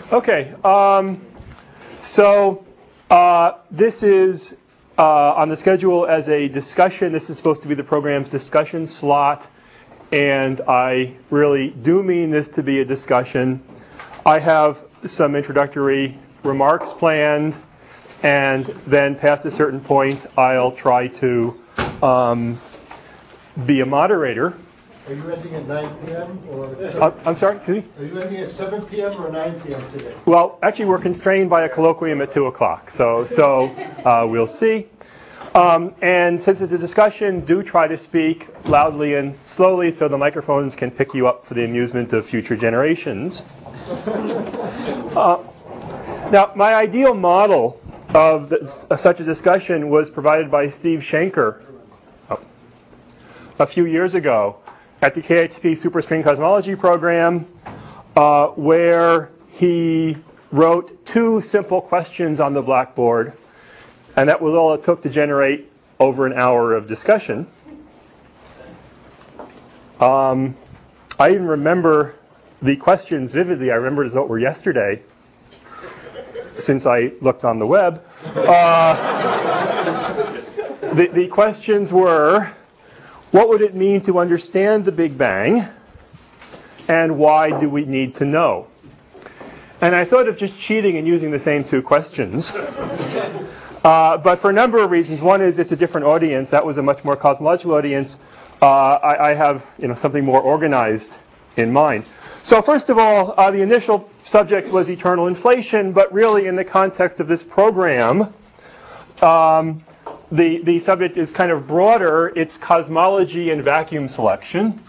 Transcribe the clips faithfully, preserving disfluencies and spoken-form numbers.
Okay, um, so uh, this is uh, on the schedule as a discussion. This is supposed to be the program's discussion slot, and I really do mean this to be a discussion. I have some introductory remarks planned, and then past a certain point, I'll try to um, be a moderator. Are you ending at nine p.m. or? Uh, I'm sorry, excuse me? Are you ending at seven p.m. or nine p.m. today? Well, actually, we're constrained by a colloquium at two o'clock, so so uh, we'll see. Um, and since it's a discussion, do try to speak loudly and slowly so the microphones can pick you up for the amusement of future generations. Uh, now, my ideal model of this, uh, such a discussion was provided by Steve Shanker oh, a few years ago at the K I T P Superstring Cosmology program, uh, where he wrote two simple questions on the blackboard, and that was all it took to generate over an hour of discussion. Um, I even remember the questions vividly. I remember as though it were yesterday, since I looked on the web. Uh, the, the questions were, what would it mean to understand the Big Bang, and why do we need to know? And I thought of just cheating and using the same two questions. Uh, but for a number of reasons. One is it's a different audience. That was a much more cosmological audience. Uh, I, I have you know, something more organized in mind. So first of all, uh, the initial subject was eternal inflation, but really in the context of this program, um, the, the subject is kind of broader. It's cosmology and vacuum selection.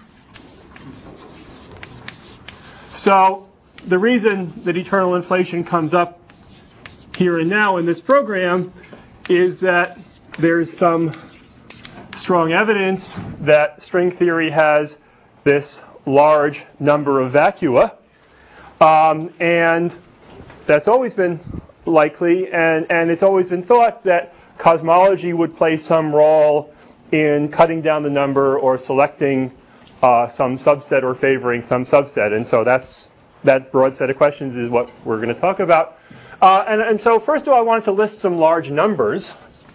So the reason that eternal inflation comes up here and now in this program is that there's some strong evidence that string theory has this large number of vacua, um, and that's always been likely, and, and it's always been thought that cosmology would play some role in cutting down the number or selecting uh, some subset or favoring some subset, and so that's that broad set of questions is what we're going to talk about. Uh, and, and so first of all, I wanted to list some large numbers.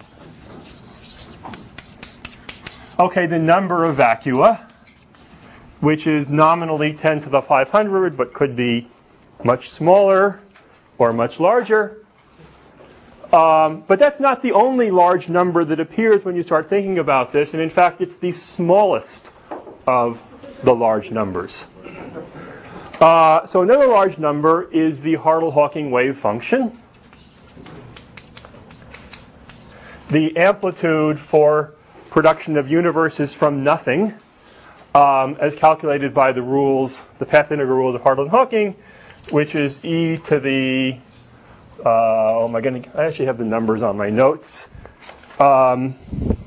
Okay, the number of vacua, which is nominally ten to the five hundred, but could be much smaller or much larger. Um, but that's not the only large number that appears when you start thinking about this. And in fact, it's the smallest of the large numbers. Uh, so another large number is the Hartle-Hawking wave function. The amplitude for production of universes from nothing, um, as calculated by the rules, the path integral rules of Hartle and Hawking, which is e to the, uh, oh my goodness, I actually have the numbers on my notes. Um,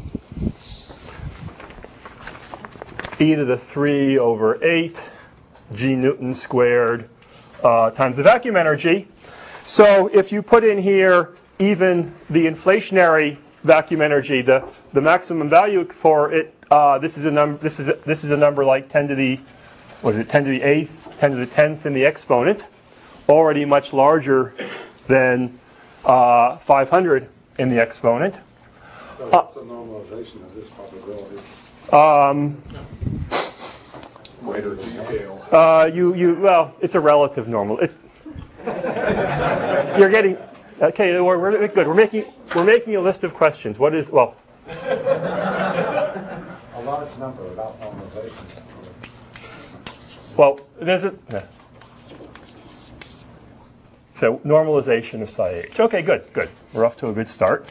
e to the three over eight g Newton squared uh, times the vacuum energy. So if you put in here even the inflationary vacuum energy, the, the maximum value for it, uh, this is a number. This is a, this is a number like ten to the, what is it? ten to the eighth, ten to the tenth in the exponent, already much larger than uh, five hundred in the exponent. So what's a normalization of this probability? Um, Greater detail. Uh, you, you, well, it's a relative normal. It, you're getting, okay, we're, we're good. We're making, we're making a list of questions. What is, well. A large number without normalization. Well, there's a, yeah. So normalization of psi h. Okay, good, good. We're off to a good start.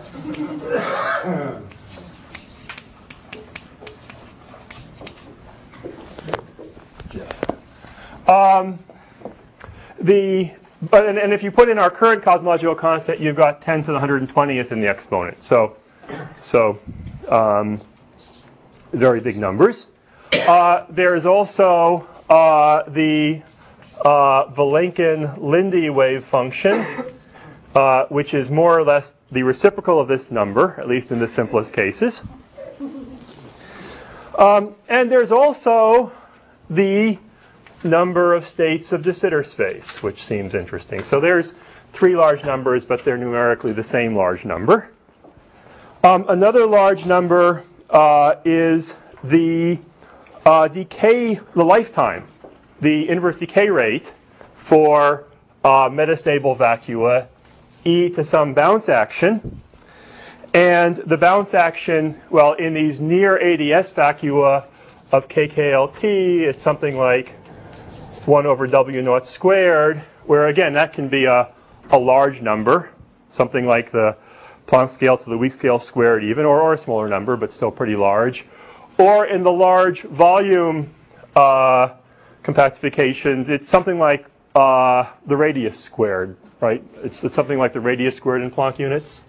Um, the but and, and if you put in our current cosmological constant, you've got ten to the one hundred twentieth in the exponent. So, so um, very big numbers. Uh, there is also uh, the uh, Vilenkin-Lindy wave function, uh, which is more or less the reciprocal of this number, at least in the simplest cases. Um, and there's also the number of states of de Sitter space, which seems interesting. So there's three large numbers, but they're numerically the same large number. Um, another large number uh, is the uh, decay, the lifetime, the inverse decay rate for uh, metastable vacua, e to some bounce action. And the bounce action, well, in these near A D S vacua of K K L T, it's something like one over W naught squared, where again, that can be a, a large number, something like the Planck scale to the weak scale squared even, or, or a smaller number, but still pretty large. Or in the large volume uh, compactifications, it's something like uh, the radius squared, right? It's, it's something like the radius squared in Planck units.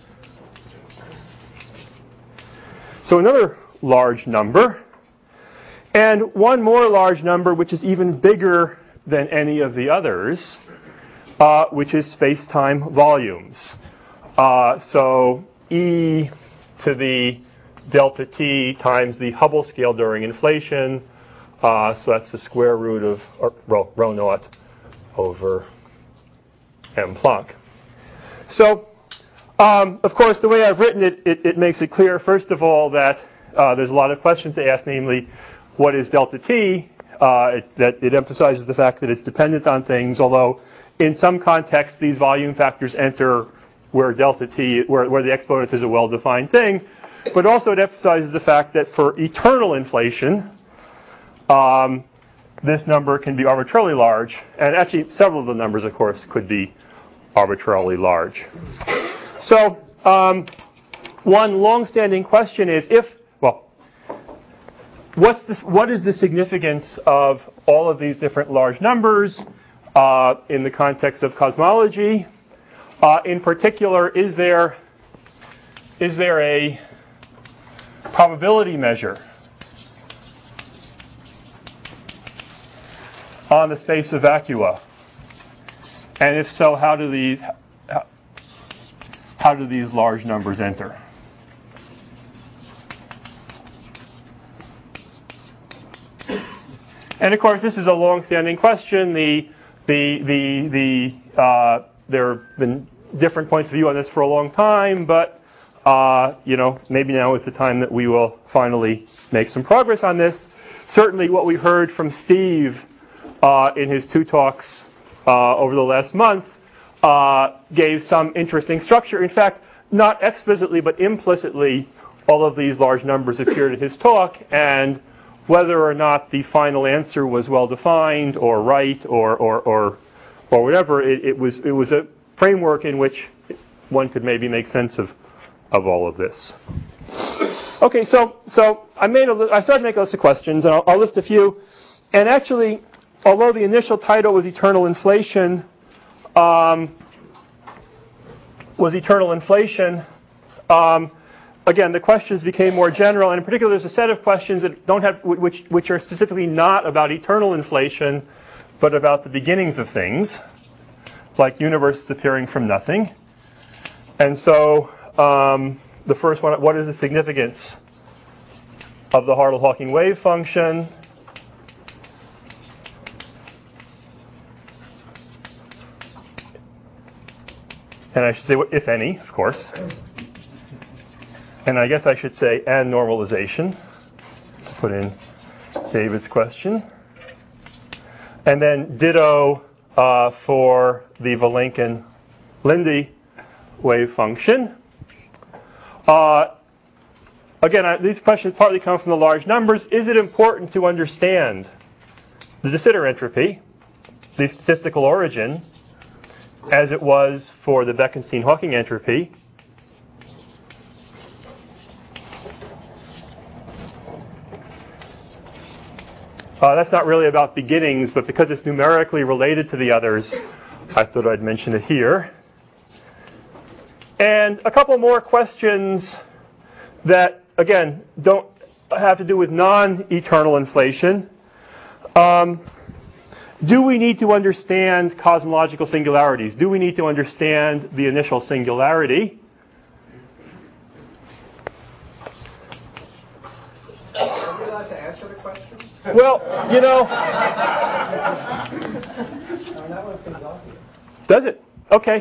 So another large number. And one more large number, which is even bigger than any of the others, uh, which is space-time volumes. Uh, so E to the delta T times the Hubble scale during inflation. Uh, so that's the square root of or, rho, rho naught over m Planck. So, um, of course, the way I've written it, it, it makes it clear, first of all, that uh, there's a lot of questions to ask, namely, what is delta T? Uh, it, that it emphasizes the fact that it's dependent on things, although in some contexts, these volume factors enter where delta T, where, where the exponent is a well-defined thing. But also it emphasizes the fact that for eternal inflation, um, this number can be arbitrarily large. And actually, several of the numbers, of course, could be arbitrarily large. So um, one long-standing question is if, well, what's this, what is the significance of all of these different large numbers uh, in the context of cosmology? Uh, in particular, is there is there a probability measure on the space of vacua? And if so, how do these how, how do these large numbers enter? And of course, this is a long-standing question. The the the the uh, there have been different points of view on this for a long time, but uh, you know, maybe now is the time that we will finally make some progress on this. Certainly, what we heard from Steve uh, in his two talks uh, over the last month uh, gave some interesting structure. In fact, not explicitly but implicitly, all of these large numbers appeared in his talk, and whether or not the final answer was well defined or right or or or, or whatever, it, it was it was a framework in which one could maybe make sense of of all of this. Okay, so so I made a li- I started to make a list of questions, and I'll, I'll list a few. And actually, although the initial title was Eternal Inflation, um, was Eternal Inflation. Um, Again, the questions became more general, and in particular, there's a set of questions that don't have, which which are specifically not about eternal inflation, but about the beginnings of things, like universes appearing from nothing. And so, um, the first one: what is the significance of the Hartle-Hawking wave function? And I should say, if any, of course. And I guess I should say, and normalization, to put in David's question. And then ditto uh, for the Vilenkin-Lindy wave function. Uh, again, I, these questions partly come from the large numbers. Is it important to understand the de Sitter entropy, the statistical origin, as it was for the Bekenstein-Hawking entropy? Uh, that's not really about beginnings, but because it's numerically related to the others, I thought I'd mention it here. And a couple more questions that, again, don't have to do with non-eternal inflation. Um, do we need to understand cosmological singularities? Do we need to understand the initial singularity? Are we allowed to answer the question? Well, you know. That one seems obvious. Does it? Okay.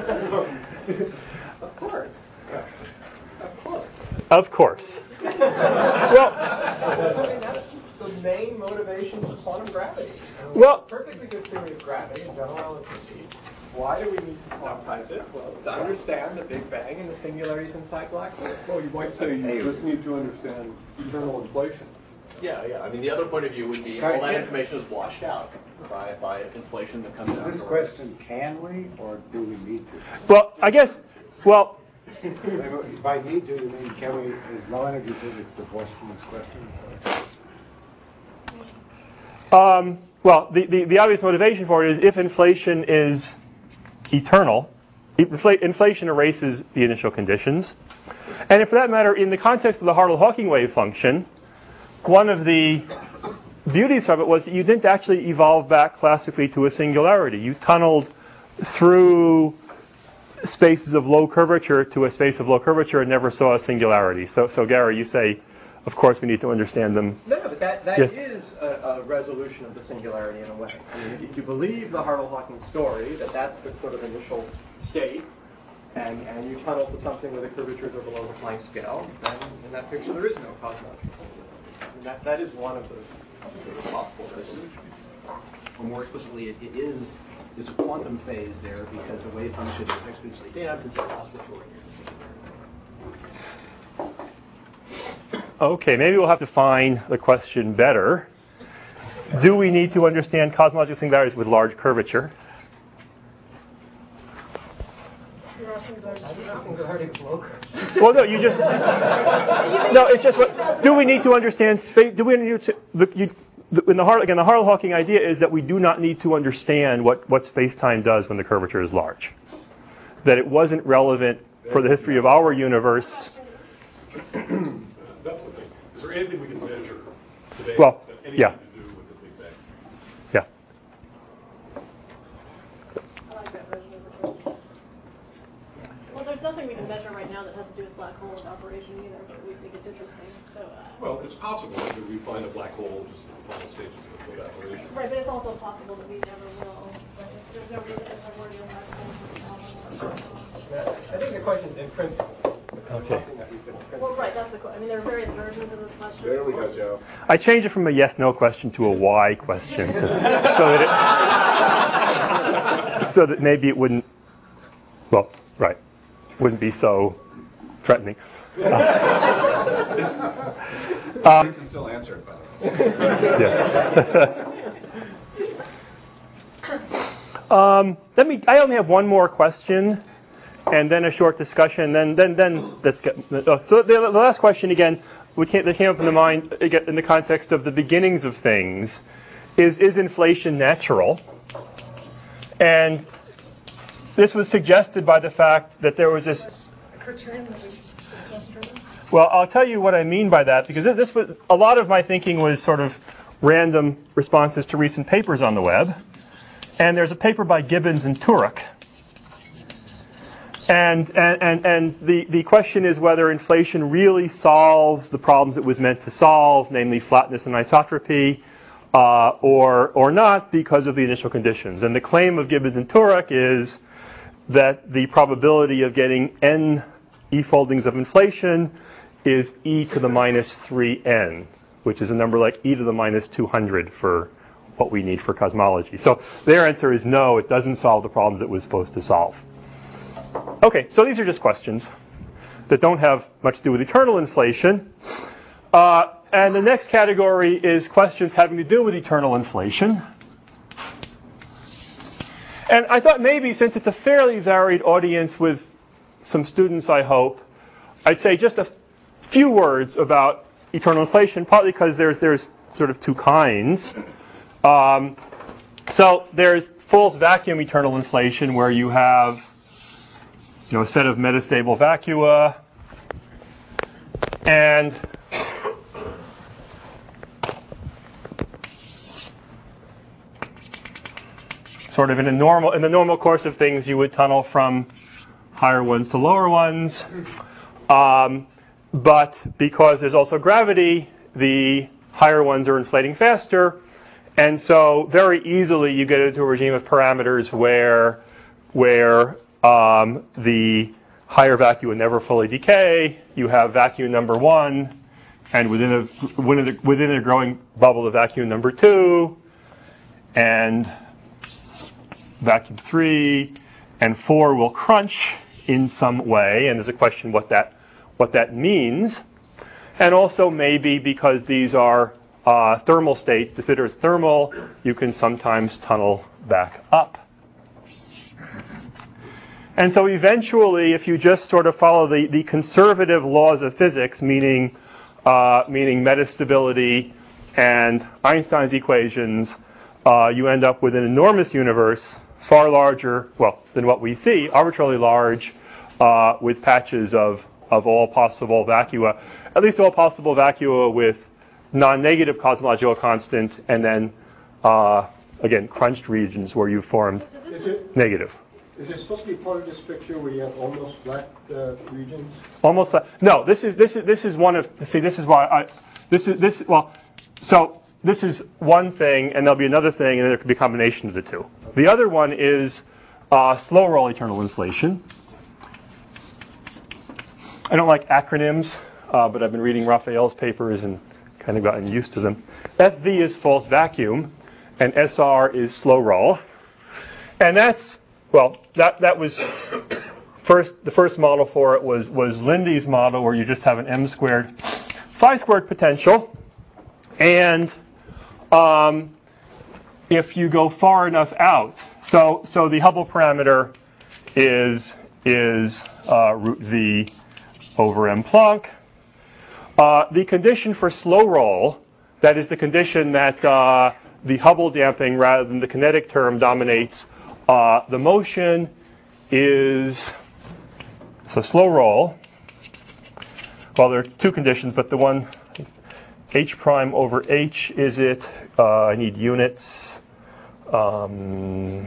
Of course. Of course. Of course. Well, I mean, that's the main motivation for quantum gravity. Well, perfectly good theory of gravity and general relativity. Why do we need to quantize it? Well, it's to understand the Big Bang and the singularities inside black holes. Well, you might say you just need to understand eternal inflation. Yeah, yeah. I mean, the other point of view would be all that information is washed out by, by inflation that comes Is out. this question, can we or do we need to? well, I guess, well, By need to, you mean can we, is low energy physics divorced from this question? um, well, the, the, the obvious motivation for it is if inflation is eternal, infl- inflation erases the initial conditions. And for that matter, in the context of the Hartle-Hawking wave function, one of the beauties of it was that you didn't actually evolve back classically to a singularity. You tunneled through spaces of low curvature to a space of low curvature and never saw a singularity. So, so Gary, you say, of course, we need to understand them. No, no, but that, that Yes. is a, a resolution of the singularity in a way. I mean, if you believe the Hartle-Hawking story, that that's the sort of initial state, and, and you tunnel to something where the curvatures are below the Planck scale, then in that picture there is no cosmological singularity. I mean, that, that is one of the, the possible resolutions. Or more explicitly, it, it is there's a quantum phase there because the wave function is exponentially damped and so oscillatory near the singularity. Okay, maybe we'll have to define the question better. Do we need to understand cosmological singularities with large curvature? Singularity with low curves. Well, no, you just no. It's just what. Do we need to understand space? Do we need to? The, you, the, in the Hartle, again, the Hartle-Hawking idea is that we do not need to understand what what space-time does when the curvature is large. That it wasn't relevant for the history of our universe. That's the thing. Is there anything we can measure today Well, that anything yeah. to do with the Big Bang? Yeah. I like that version of the question. Well, there's nothing we can measure right now that has to do with black hole operation either, but we think it's interesting. So. Uh, Well, it's possible that we find a black hole just in the final stages of evaporation. right, but it's also possible that we never will. But there's no reason to have worry about black holes. I think the question is in principle. Okay. Well, right, that's the question. I mean, there are various versions of this question. There we go, Joe. I changed it from a yes/no question to a why question, to, so that it, so that maybe it wouldn't. Well, right, wouldn't be so threatening. Um, you can still answer it, by the way. Yes. um, let me. I only have one more question, and then a short discussion. Then, then, then let's get. Uh, so the, the last question again, we came, that came up in the mind again, in the context of the beginnings of things, is is inflation natural? And this was suggested by the fact that there was this. Well, I'll tell you what I mean by that, because this was a lot of my thinking was sort of random responses to recent papers on the web. And there's a paper by Gibbons and Turek. And and, and, and the, the question is whether inflation really solves the problems it was meant to solve, namely flatness and isotropy, uh, or or not because of the initial conditions. And the claim of Gibbons and Turek is that the probability of getting n e-foldings of inflation is e to the minus three n, which is a number like e to the minus two hundred for what we need for cosmology. So their answer is no, it doesn't solve the problems it was supposed to solve. Okay, so these are just questions that don't have much to do with eternal inflation. Uh, and the next category is questions having to do with eternal inflation. And I thought maybe, since it's a fairly varied audience with some students, I hope, I'd say just a few words about eternal inflation, partly because there's there's sort of two kinds. Um, so there's false vacuum eternal inflation, where you have, you know, a set of metastable vacua, and sort of in a normal in the normal course of things, you would tunnel from higher ones to lower ones. Um, but because there's also gravity, the higher ones are inflating faster. And so very easily you get into a regime of parameters where, where um, the higher vacuum would never fully decay. You have vacuum number one, and within a, within a, within a growing bubble, the vacuum number two, and vacuum three, and four will crunch in some way. And there's a question what that what that means. And also maybe because these are uh, thermal states, the fitter is thermal, you can sometimes tunnel back up. And so eventually, if you just sort of follow the, the conservative laws of physics, meaning uh, meaning metastability and Einstein's equations, uh, you end up with an enormous universe, far larger, well, than what we see, arbitrarily large, uh, with patches of, of all possible vacua, at least all possible vacua with non-negative cosmological constant, and then, uh, again, crunched regions where you formed Is it, negative. is it supposed to be part of this picture where you have almost flat uh, regions? Almost flat. No, this is this is this is one of. See, this is why I. This is this. Well, so this is one thing, and there'll be another thing, and then there could be a combination of the two. The other one is uh, slow roll eternal inflation. I don't like acronyms, uh, but I've been reading Raphael's papers and kind of gotten used to them. F V is false vacuum, and S R is slow roll, and that's well, that that was first. The first model for it was was Lindy's model, where you just have an m squared, phi squared potential, and um, if you go far enough out, so so the Hubble parameter is is uh, root v over m Planck. Uh, the condition for slow roll, that is the condition that uh, the Hubble damping rather than the kinetic term dominates uh, the motion, is so slow roll. Well, there are two conditions, but the one h prime over h is it? Uh, I need units. Um,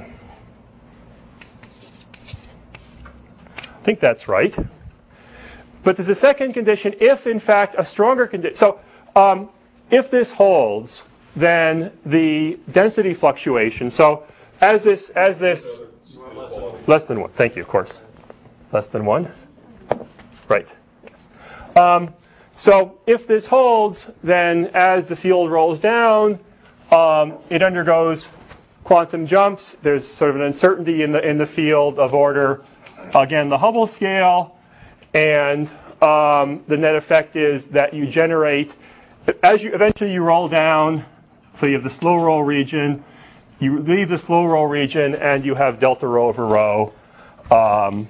I think that's right. But there's a second condition if, in fact, a stronger condition. So um, if this holds, then the density fluctuation. So as this, as this, less than one. Thank you, of course. Less than one. Right. Um, so if this holds, then as the field rolls down, um, it undergoes quantum jumps. There's sort of an uncertainty in the in the field of order, again, the Hubble scale. And um, the net effect is that you generate, as you eventually you roll down, so you have the slow roll region, you leave the slow roll region, and you have delta rho over rho, um,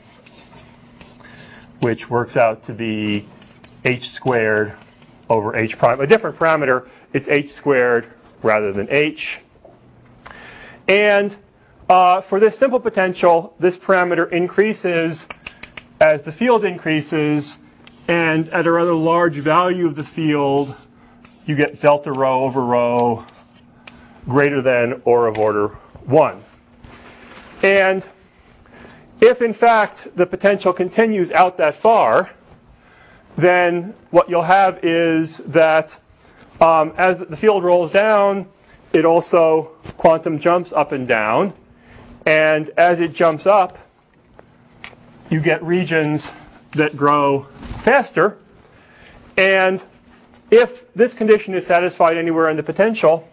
which works out to be h squared over h prime. A different parameter, it's h squared rather than h. And uh, for this simple potential, this parameter increases as the field increases, and at a rather large value of the field, you get delta rho over rho greater than or of order one. And if, in fact, the potential continues out that far, then what you'll have is that um, as the field rolls down, it also quantum jumps up and down. And as it jumps up, you get regions that grow faster. And if this condition is satisfied anywhere in the potential,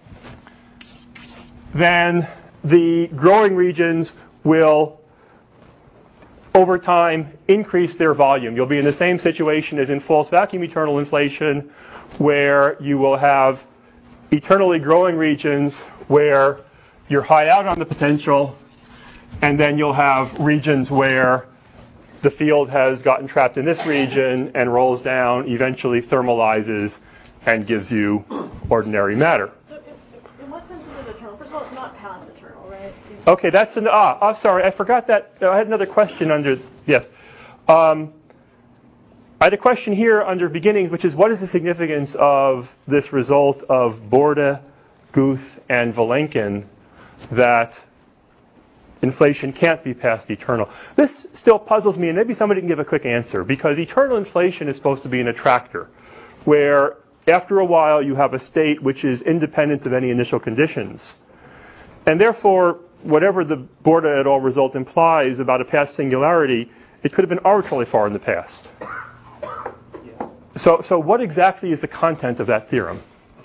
then the growing regions will, over time, increase their volume. You'll be in the same situation as in false vacuum eternal inflation, where you will have eternally growing regions where you're high out on the potential, and then you'll have regions where the field has gotten trapped in this region and rolls down, eventually thermalizes, and gives you ordinary matter. So in, in what sense is it eternal? First of all, it's not past eternal, right? It's Okay, that's an, ah, I'm sorry, I forgot that. I had another question under, yes. Um, I had a question here under beginnings, which is what is the significance of this result of Borde, Guth, and Vilenkin that inflation can't be past eternal? This still puzzles me, and maybe somebody can give a quick answer, because eternal inflation is supposed to be an attractor, where after a while, you have a state which is independent of any initial conditions. And therefore, whatever the Borda et al. Result implies about a past singularity, it could have been arbitrarily far in the past. Yes. So, so what exactly is the content of that theorem?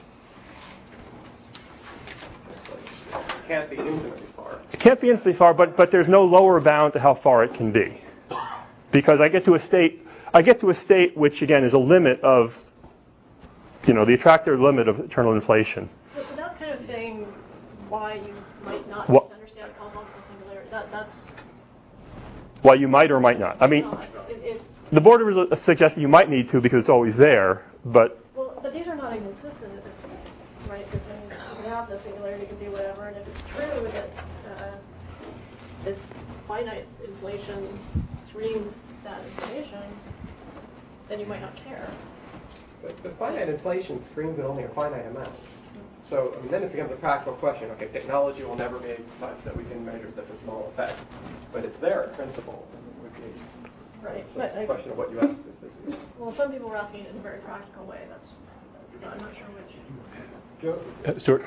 It can't be infinitely far. It can't be infinitely far, but, but there's no lower bound to how far it can be. Because I get to a state, I get to a state which, again, is a limit of, you know, the attractor limit of eternal inflation. So, so that's kind of saying why you might not What? understand cosmological singularity. That, that's Why you might or might not. I mean, not. It, it, the Borda result suggests that you might need to because it's always there, but well, but these are not inconsistent, right? Because then you can have the singularity, you can do whatever, and if it's true that uh, this finite inflation screams that information, then you might not care. But, but finite inflation screams at only a finite amount. So I mean, then it becomes a practical question. Okay, technology will never be such that we can measure such a small effect, but it's there in principle. Right. So But it's I, a question of what you ask in physics. well, some people were asking it in a very practical way. That's so I'm not sure which. Joe, uh, Stuart.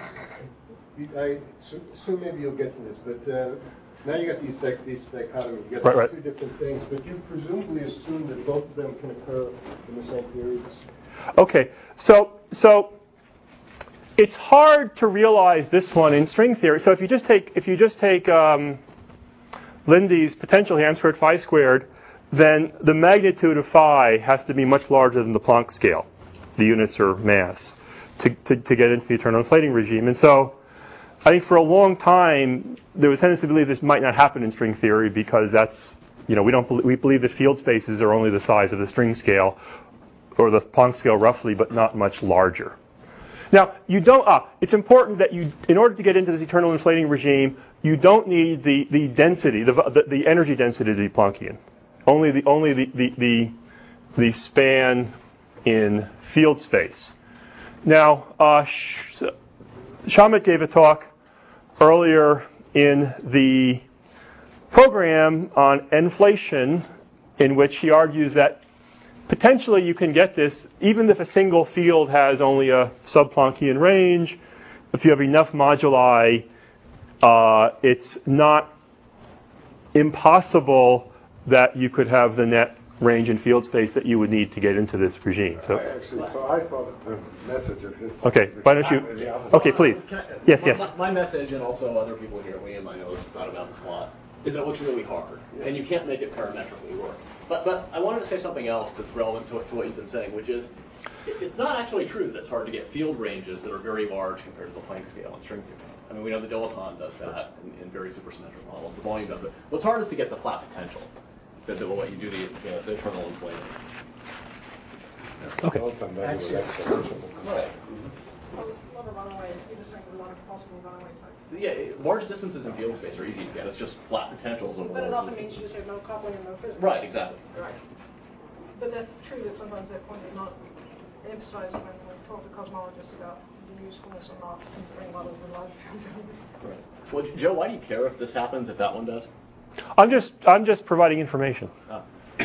I su- assume maybe you'll get to this, but uh, now you got these di- these dichotomies. You got Right, these right. two different things, but you presumably assume that both of them can occur in the same periods. Okay, so so it's hard to realize this one in string theory. So if you just take if you just take um, Lindy's potential here, m squared phi squared, then the magnitude of phi has to be much larger than the Planck scale, the units or mass, to, to, to get into the eternal inflating regime. And so I think for a long time there was a tendency to believe this might not happen in string theory because that's, you know, we don't we believe that field spaces are only the size of the string scale or the Planck scale roughly, but not much larger. Now, you don't, ah, it's important that you, in order to get into this eternal inflating regime, you don't need the, the density, the, the, the energy density to be Planckian. Only the, only the, the, the, the span in field space. Now, uh, Sh- Shamit gave a talk earlier in the program on inflation, in which he argues that potentially you can get this even if a single field has only a sub-Planckian range. If you have enough moduli, uh, it's not impossible that you could have the net range in field space that you would need to get into this regime. So, I actually thought, I thought that the message of his talk okay, was why don't you? exactly the opposite. Okay, please. Can I- Yes, my, yes. My, my message, and also other people here, Liam, I know, has thought about this a lot, is that it looks really hard, and you can't make it parametrically work. But but I wanted to say something else that's relevant to, to what you've been saying, which is it, it's not actually true that it's hard to get field ranges that are very large compared to the Planck scale in string theory. I mean, we know the dilaton does that in, in very supersymmetric models. The volume does it. What's hard is to get the flat potential that, that will let you do the, the, the eternal inflating. Okay. Both of them measure with exponential. Right. Well, it's not a runaway. You just think of a lot of possible runaway type. Yeah, it- large distances in field space are easy to get. It's just flat potentials over But it large often means you just distances. have no coupling and no physics. Right, exactly. Right. But that's true that sometimes that point is not emphasized when we talk to cosmologists about the usefulness of not considering models with large field values. Right. Well, Joe, why do you care if this happens, if that one does? I'm just I'm just providing information. Ah.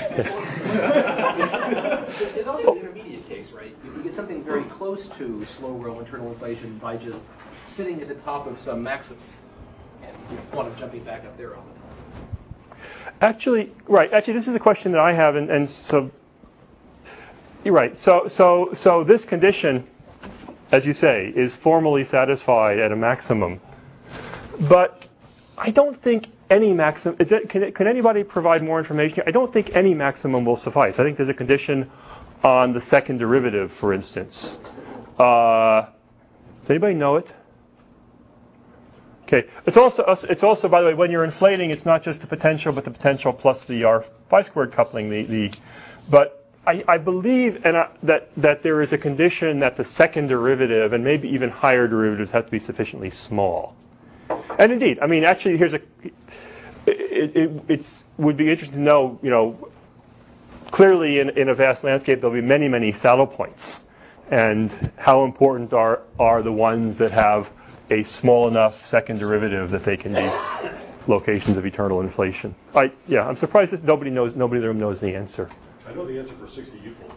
There's also the intermediate case, right? You get something very close to slow whirl internal inflation by just sitting at the top of some maximum and you thought of jumping back up there all the time. Actually, right. Actually, this is a question that I have, and, and so you're right. So so so this condition, as you say, is formally satisfied at a maximum, but I don't think any maximum. Is it, can, can anybody provide more information? I don't think any maximum will suffice. I think there's a condition on the second derivative, for instance. Uh, does anybody know it? Okay. It's also it's also by the way, when you're inflating, it's not just the potential, but the potential plus the R phi squared coupling. The the, but I, I believe and I, that that there is a condition that the second derivative and maybe even higher derivatives have to be sufficiently small. And indeed, I mean, actually, here's a. It, it it's would be interesting to know, you know, clearly in, in a vast landscape there'll be many many saddle points, and how important are are the ones that have a small enough second derivative that they can be locations of eternal inflation. I yeah, I'm surprised that nobody knows nobody in the room knows the answer. I know the answer for sixty U-folds.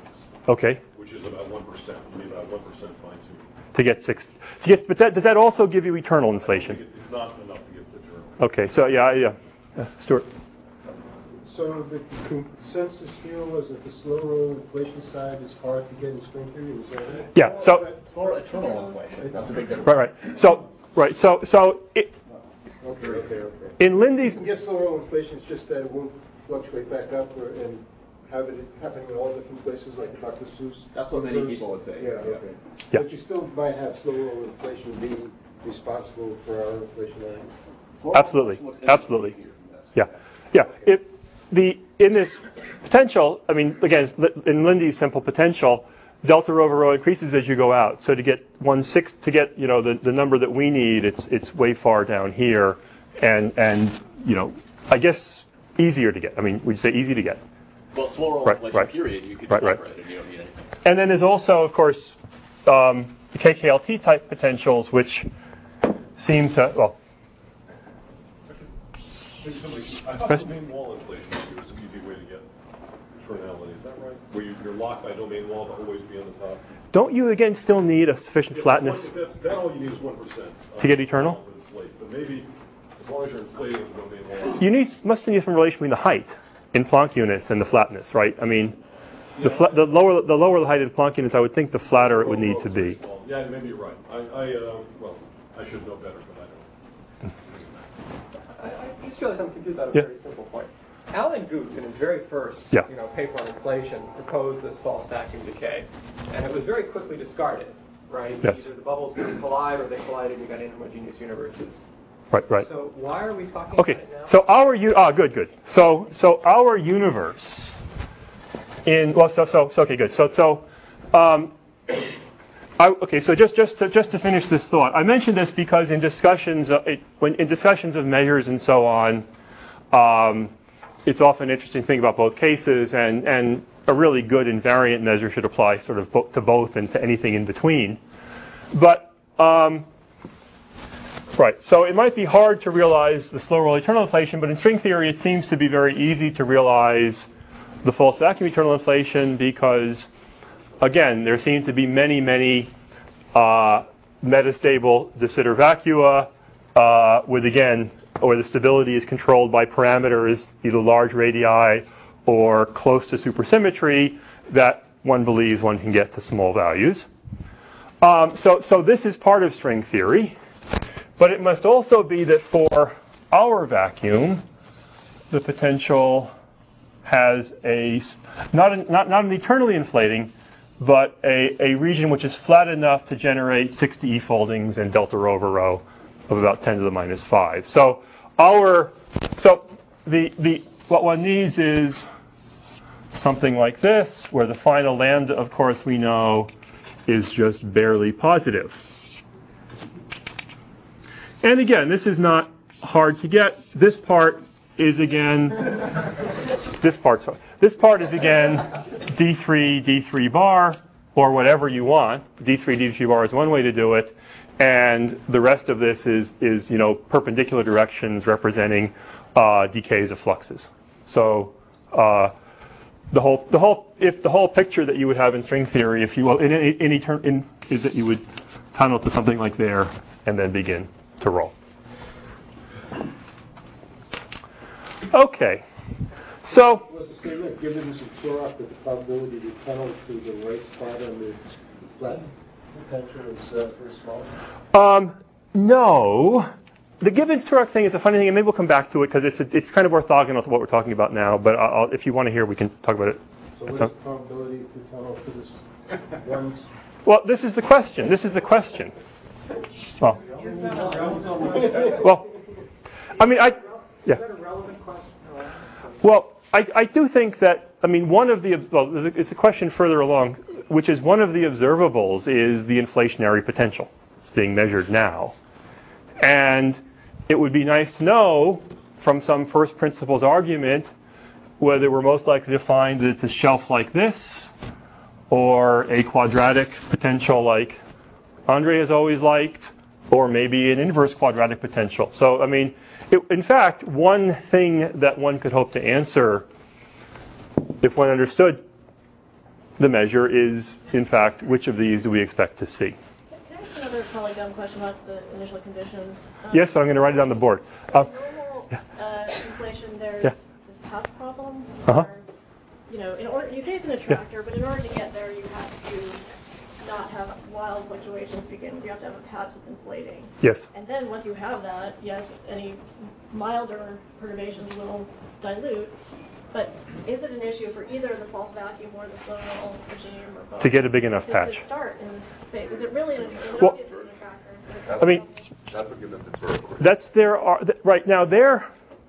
Okay. which is about one percent. We need about one percent fine tuning. To get six. To get, but that, does that also give you eternal I don't inflation? think it- It's not enough to get the term. Okay. So yeah, yeah. Uh, Stuart. So the consensus here was that the slow roll inflation side is hard to get in string theory. Is that right? Yeah. So For eternal inflation, that's a big difference. right, right. So right. So so it, Okay, okay, okay. in Lindy's. You can get slow roll inflation. It's just that it won't fluctuate back up or, and have it happening in all different places, like Doctor Seuss. That's what many people would say. Yeah, okay. Yeah. But you still might have slow roll inflation being responsible for our inflation area. Absolutely. Absolutely. Yeah. Yeah. It, the in this potential, I mean, again, in Lindy's simple potential, delta rho over rho increases as you go out. So to get one six, to get you know the, the number that we need, it's it's way far down here, and and you know, I guess easier to get. I mean, would you say easy to get? Well, slow roll Right, inflation right. period, you could Right, right. incorporate it. You don't need anything. And then there's also, of course, um, the K K L T type potentials, which seem to well. Maybe somebody, I thought domain wall inflation was an easy way to get eternality. Is that right? Where you, you're locked by domain wall to always be on the top. Don't you again still need a sufficient Yeah, flatness If that's, that all you need is one percent to get eternal? But maybe as long as you're inflating the domain wall. You need must need some relation between the height in Planck units and the flatness, right? I mean, the fla- the lower the lower the height of Planck units, I would think the flatter it would need to be. Yeah, maybe you're right. I, I uh, well, I should know better, but I don't. I, I just realized I'm confused about a Yeah. very simple point. Alan Guth, in his very first Yeah. you know, paper on inflation, proposed this false stacking decay, and it was very quickly discarded, right? Yes. Either the bubbles didn't collide or they collided and you got inhomogeneous universes. Right, right. So why are we talking Okay, about it now? so our u- ah good, good. So so our universe in well so so, so okay good. So so um, I, okay so just just to, just to finish this thought, I mentioned this because in discussions uh, it, when in discussions of measures and so on, um, it's often interesting to think about both cases, and and a really good invariant measure should apply sort of bo- to both and to anything in between. But um, Right, so it might be hard to realize the slow roll eternal inflation, but in string theory it seems to be very easy to realize the false vacuum eternal inflation because, again, there seem to be many, many uh, metastable de Sitter vacua uh, with, again, where the stability is controlled by parameters, either large radii or close to supersymmetry, that one believes one can get to small values. Um, so, so this is part of string theory. But it must also be that for our vacuum, the potential has a not an, not, not an eternally inflating, but a, a region which is flat enough to generate sixty E foldings and delta rho over rho of about ten to the minus five. So our so the the what one needs is something like this, where the final lambda, of course, we know is just barely positive. And again, this is not hard to get. This part is again, this part's hard. This part is again D three, D three bar, or whatever you want. D three, D three bar is one way to do it. And the rest of this is, is you know, perpendicular directions representing uh, decays of fluxes. So uh, the whole, the whole, if the whole picture that you would have in string theory, if you will, in any, any term, in, is that you would tunnel to something like there and then begin to roll. Okay, so Was the statement given as a Turok that the probability to tunnel to the right spot on the flat potential is uh, very small? um, no. The Gibbons-Turok thing is a funny thing, and maybe we'll come back to it because it's a, it's kind of orthogonal to what we're talking about now. But I'll, if you want to hear, we can talk about it. So what is some- the probability to tunnel to this one? Well, this is the question. This is the question. Well, well, I mean, I, yeah. Is that a relevant question? Well, I, I do think that, I mean, one of the, well, there's a, it's a question further along, which is one of the observables is the inflationary potential. It's being measured now. And it would be nice to know from some first principles argument whether we're most likely to find that it's a shelf like this or a quadratic potential like Andre has always liked, or maybe an inverse quadratic potential. So, I mean, it, in fact, one thing that one could hope to answer if one understood the measure is, in fact, which of these do we expect to see? Can I ask another probably dumb question about the initial conditions? Um, Yes, but I'm going to write it on the board. So Uh, normal uh, inflation, there's Yeah. this patch problem. Uh-huh. Where, you know, in order, you say it's an attractor, but in order to get there, you have to not have wild fluctuations to begin with. You have to have a patch that's inflating. Yes. And then once you have that, yes, any milder perturbations will dilute. But is it an issue for either the false vacuum or the slow roll regime or both? To get a big enough to, patch. To start in this phase, is it really an, is it Well, obvious it's an attractor? I mean, That's what gives it the sort. that's their ar- th- right now. They're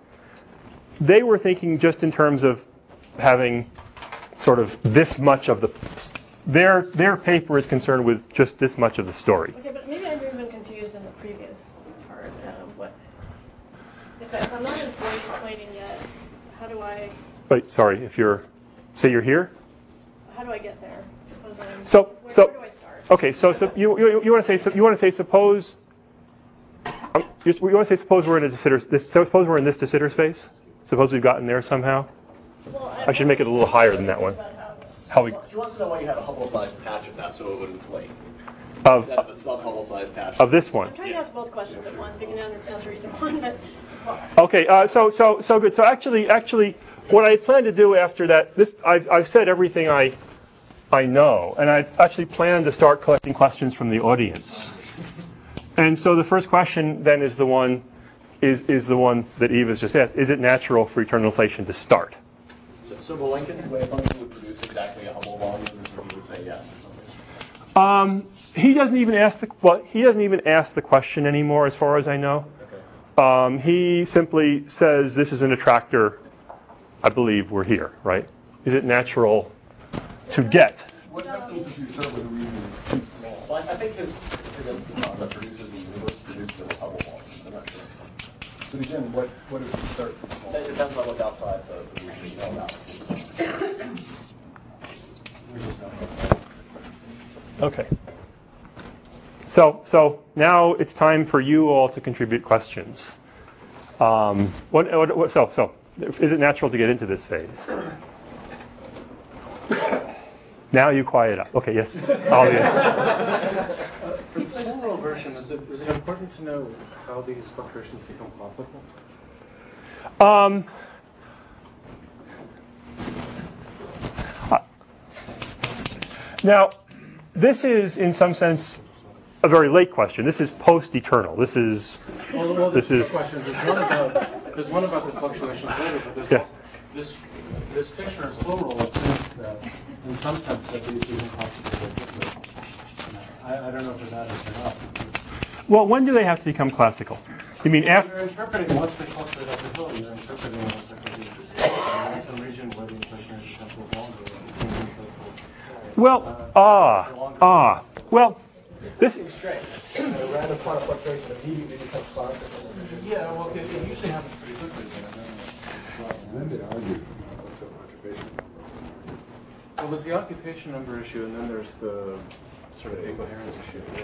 they were thinking just in terms of having sort of this much of the their their paper is concerned with just this much of the story. Okay, but maybe I've been confused in the previous part. Um, what if, I, if I'm not inflating, inflating yet? How do I? Wait, sorry. If you're say you're here. How do I get there? Suppose I'm. So where, so where do I start? okay. So, so you you, you want to say so you want to say suppose um, you, you want to say suppose we're in a de Sitter this suppose we're in this de Sitter space. Suppose we've gotten there somehow. Well, I should make it a little higher than that one. How we She wants to know why you had a Hubble-sized patch of that so it would inflate. of Instead of a sub-Hubble-sized patch. of this one. I'm trying to ask both questions at once. You can answer either one, but. Well, Okay, uh, so so so good. So actually, actually, what I plan to do after that, this I've I've said everything I I know, and I actually plan to start collecting questions from the audience. And so the first question then is the one is is the one that Eve has just asked. Is it natural for eternal inflation to start? So, so Milankovitch's wave function would produce exactly a Hubble volume, and so he would say yes. Um, he doesn't even ask the well. He doesn't even ask the question anymore, as far as I know. Okay. Um, he simply says this is an attractor. I believe we're here, right? Is it natural to get? What happens if you start with a reading? Well, I think his, his empty concept produces the universe produces a Hubble volume. I'm not sure. But again, what, what if you start from small? It depends on what's outside the, the region you know about. Okay. So so now it's time for you all to contribute questions. Um, what, what, what, so so is it natural to get into this phase? Now you quiet up. Okay. Yes. I'll be. For the slow version, is it, is it important to know how these fluctuations become classical? Um, uh, now, this is, in some sense, a very late question. This is post-eternal. This is. Well, well this there's is. two questions. There's one about there's one about the fluctuations later, but there's Yeah. also, this this picture in slow roll assumes that, in some sense, that these become classical. I, I don't know if that is or not. Well, when do they have to become classical? You mean after? You're interpreting once they fluctuate up the hill. You're interpreting it as like a, a region where the inflationary potential is longer. Well, ah, ah. Well, this. Strange. A random quantum fluctuation immediately becomes classical. Yeah, well, it, it usually happens pretty quickly. Then they argue what's an occupation. Well, there's the occupation number issue, and then there's the sort of incoherence issue. Yeah.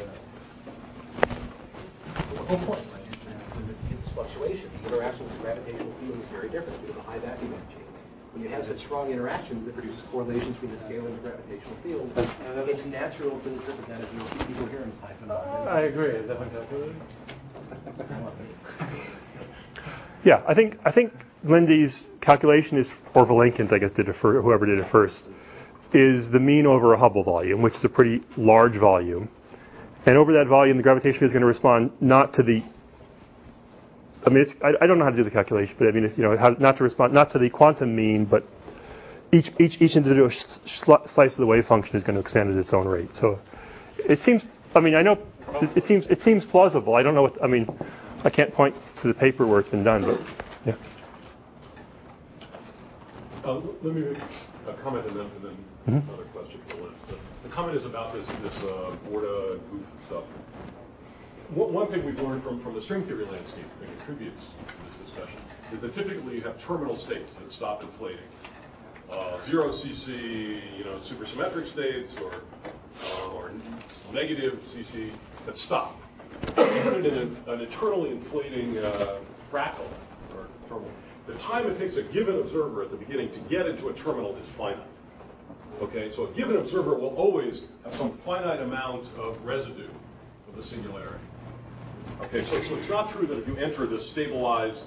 The whole point, right, is that in its fluctuation, the interaction with the gravitational field is very different due to the high vacuum energy. When you have such strong interactions, it produces correlations between the scale and the gravitational field. It's natural to interpret that as an ecoherence type phenomenon. I agree. Is that exactly? Yeah, I think I think Lindy's calculation is, or Vilenkin's, I guess, did it for whoever did it first, is the mean over a Hubble volume, which is a pretty large volume. And over that volume, the gravitational field is going to respond not to the. I mean, it's, I, I don't know how to do the calculation, but I mean, it's, you know, how, not to respond not to the quantum mean, but each each each individual sh- sh- slice of the wave function is going to expand at its own rate. So it seems. I mean, I know it, it seems it seems plausible. I don't know what. I mean, I can't point to the paper where it's been done, but yeah. Uh, let me make a comment and then, and then Mm-hmm. another question for Lynn. The, the comment is about this this uh, Borda goof stuff. One, one thing we've learned from, from the string theory landscape that contributes to this discussion is that typically you have terminal states that stop inflating. Uh, zero C C, you know, supersymmetric states, or uh, or negative C C that stop. Even in an, an eternally inflating uh, fractal or terminal, the time it takes a given observer at the beginning to get into a terminal is finite. Okay, so a given observer will always have some finite amount of residue of the singularity. Okay, so, so it's not true that if you enter this stabilized,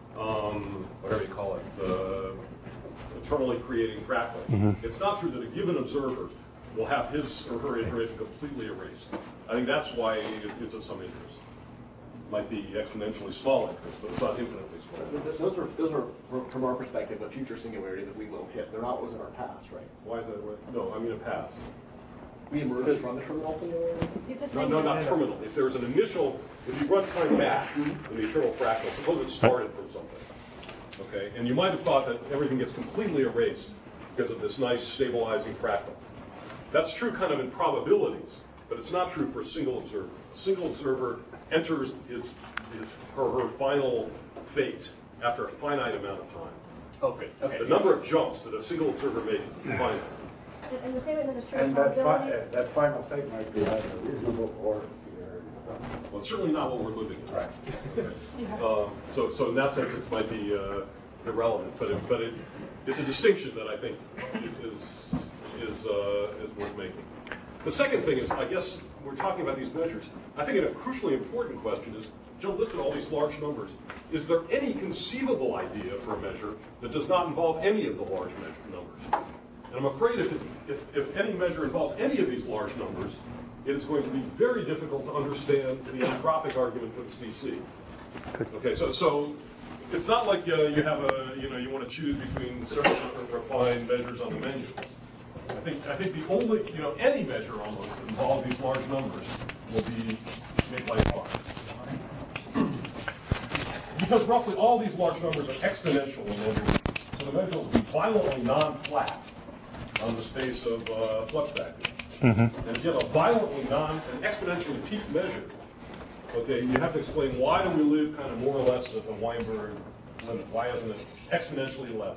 um, whatever you call it, uh, eternally creating fractal, mm-hmm. it's not true that a given observer will have his or her information completely erased. I think that's why it, it's of some interest. It might be exponentially small interest, but it's not infinitely small. Those are, those are, from our perspective, a future singularity that we will hit. They're not what's in our past, right? Why is that? No, I mean a past. We emerge from the terminal singularity? No, no, not terminal. If there's an initial, if you run time back in the eternal fractal, suppose it started from something, okay? And you might have thought that everything gets completely erased because of this nice stabilizing fractal. That's true kind of in probabilities, but it's not true for a single observer. A single observer enters his, his or her final fate after a finite amount of time. Okay. Okay. The number of jumps that a single observer makes is finite. And, and the same thing is true And of that, fi- probability. that final state might be either reasonable or singularity. Well, it's certainly not what we're living in. Right. um, so, so in that sense, it might be uh, irrelevant, but it, but it, it's a distinction that I think is is uh, is worth making. The second thing is, I guess we're talking about these measures. I think a crucially important question is, Joe listed all these large numbers. Is there any conceivable idea for a measure that does not involve any of the large measure numbers? And I'm afraid if, it, if, if any measure involves any of these large numbers, it is going to be very difficult to understand the anthropic argument for the C C. Okay, so so it's not like uh, you have a you know you want to choose between several different refined measures on the menu. I think I think the only you know any measure almost that involves these large numbers will be make life hard. Because roughly all these large numbers are exponential in measure, so the measure will be violently non-flat on the space of uh, flux factor. Mm-hmm. And if you have a violently non, an exponentially peaked measure, okay, you have to explain why do we live kind of more or less at the Weinberg limit? Why isn't it exponentially less?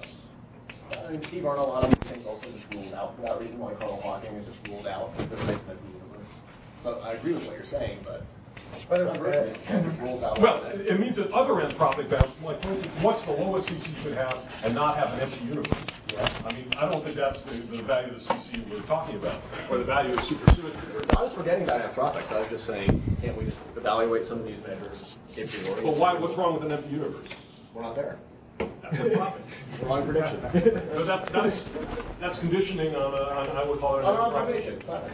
I mean, Steve, aren't a lot of these things also just ruled out for that reason? Why Carl Hawking is just ruled out for the reason that the universe. So I agree with what you're saying, but. But it just rules out. Well, it, it means that other anthropic bounds, like for instance, what's the lowest C C you could have and not have an empty universe? Yeah. I mean, I don't think that's the, the value of the C C we're talking about, or the value of supersymmetry. I was forgetting about anthropics. I was just saying, can't we just evaluate some of these measures? But why? What's wrong with an empty universe? We're not there. That's anthropic. Wrong prediction. But that, that's that's conditioning on, a, on I would call it an on anthropic. observation. It's not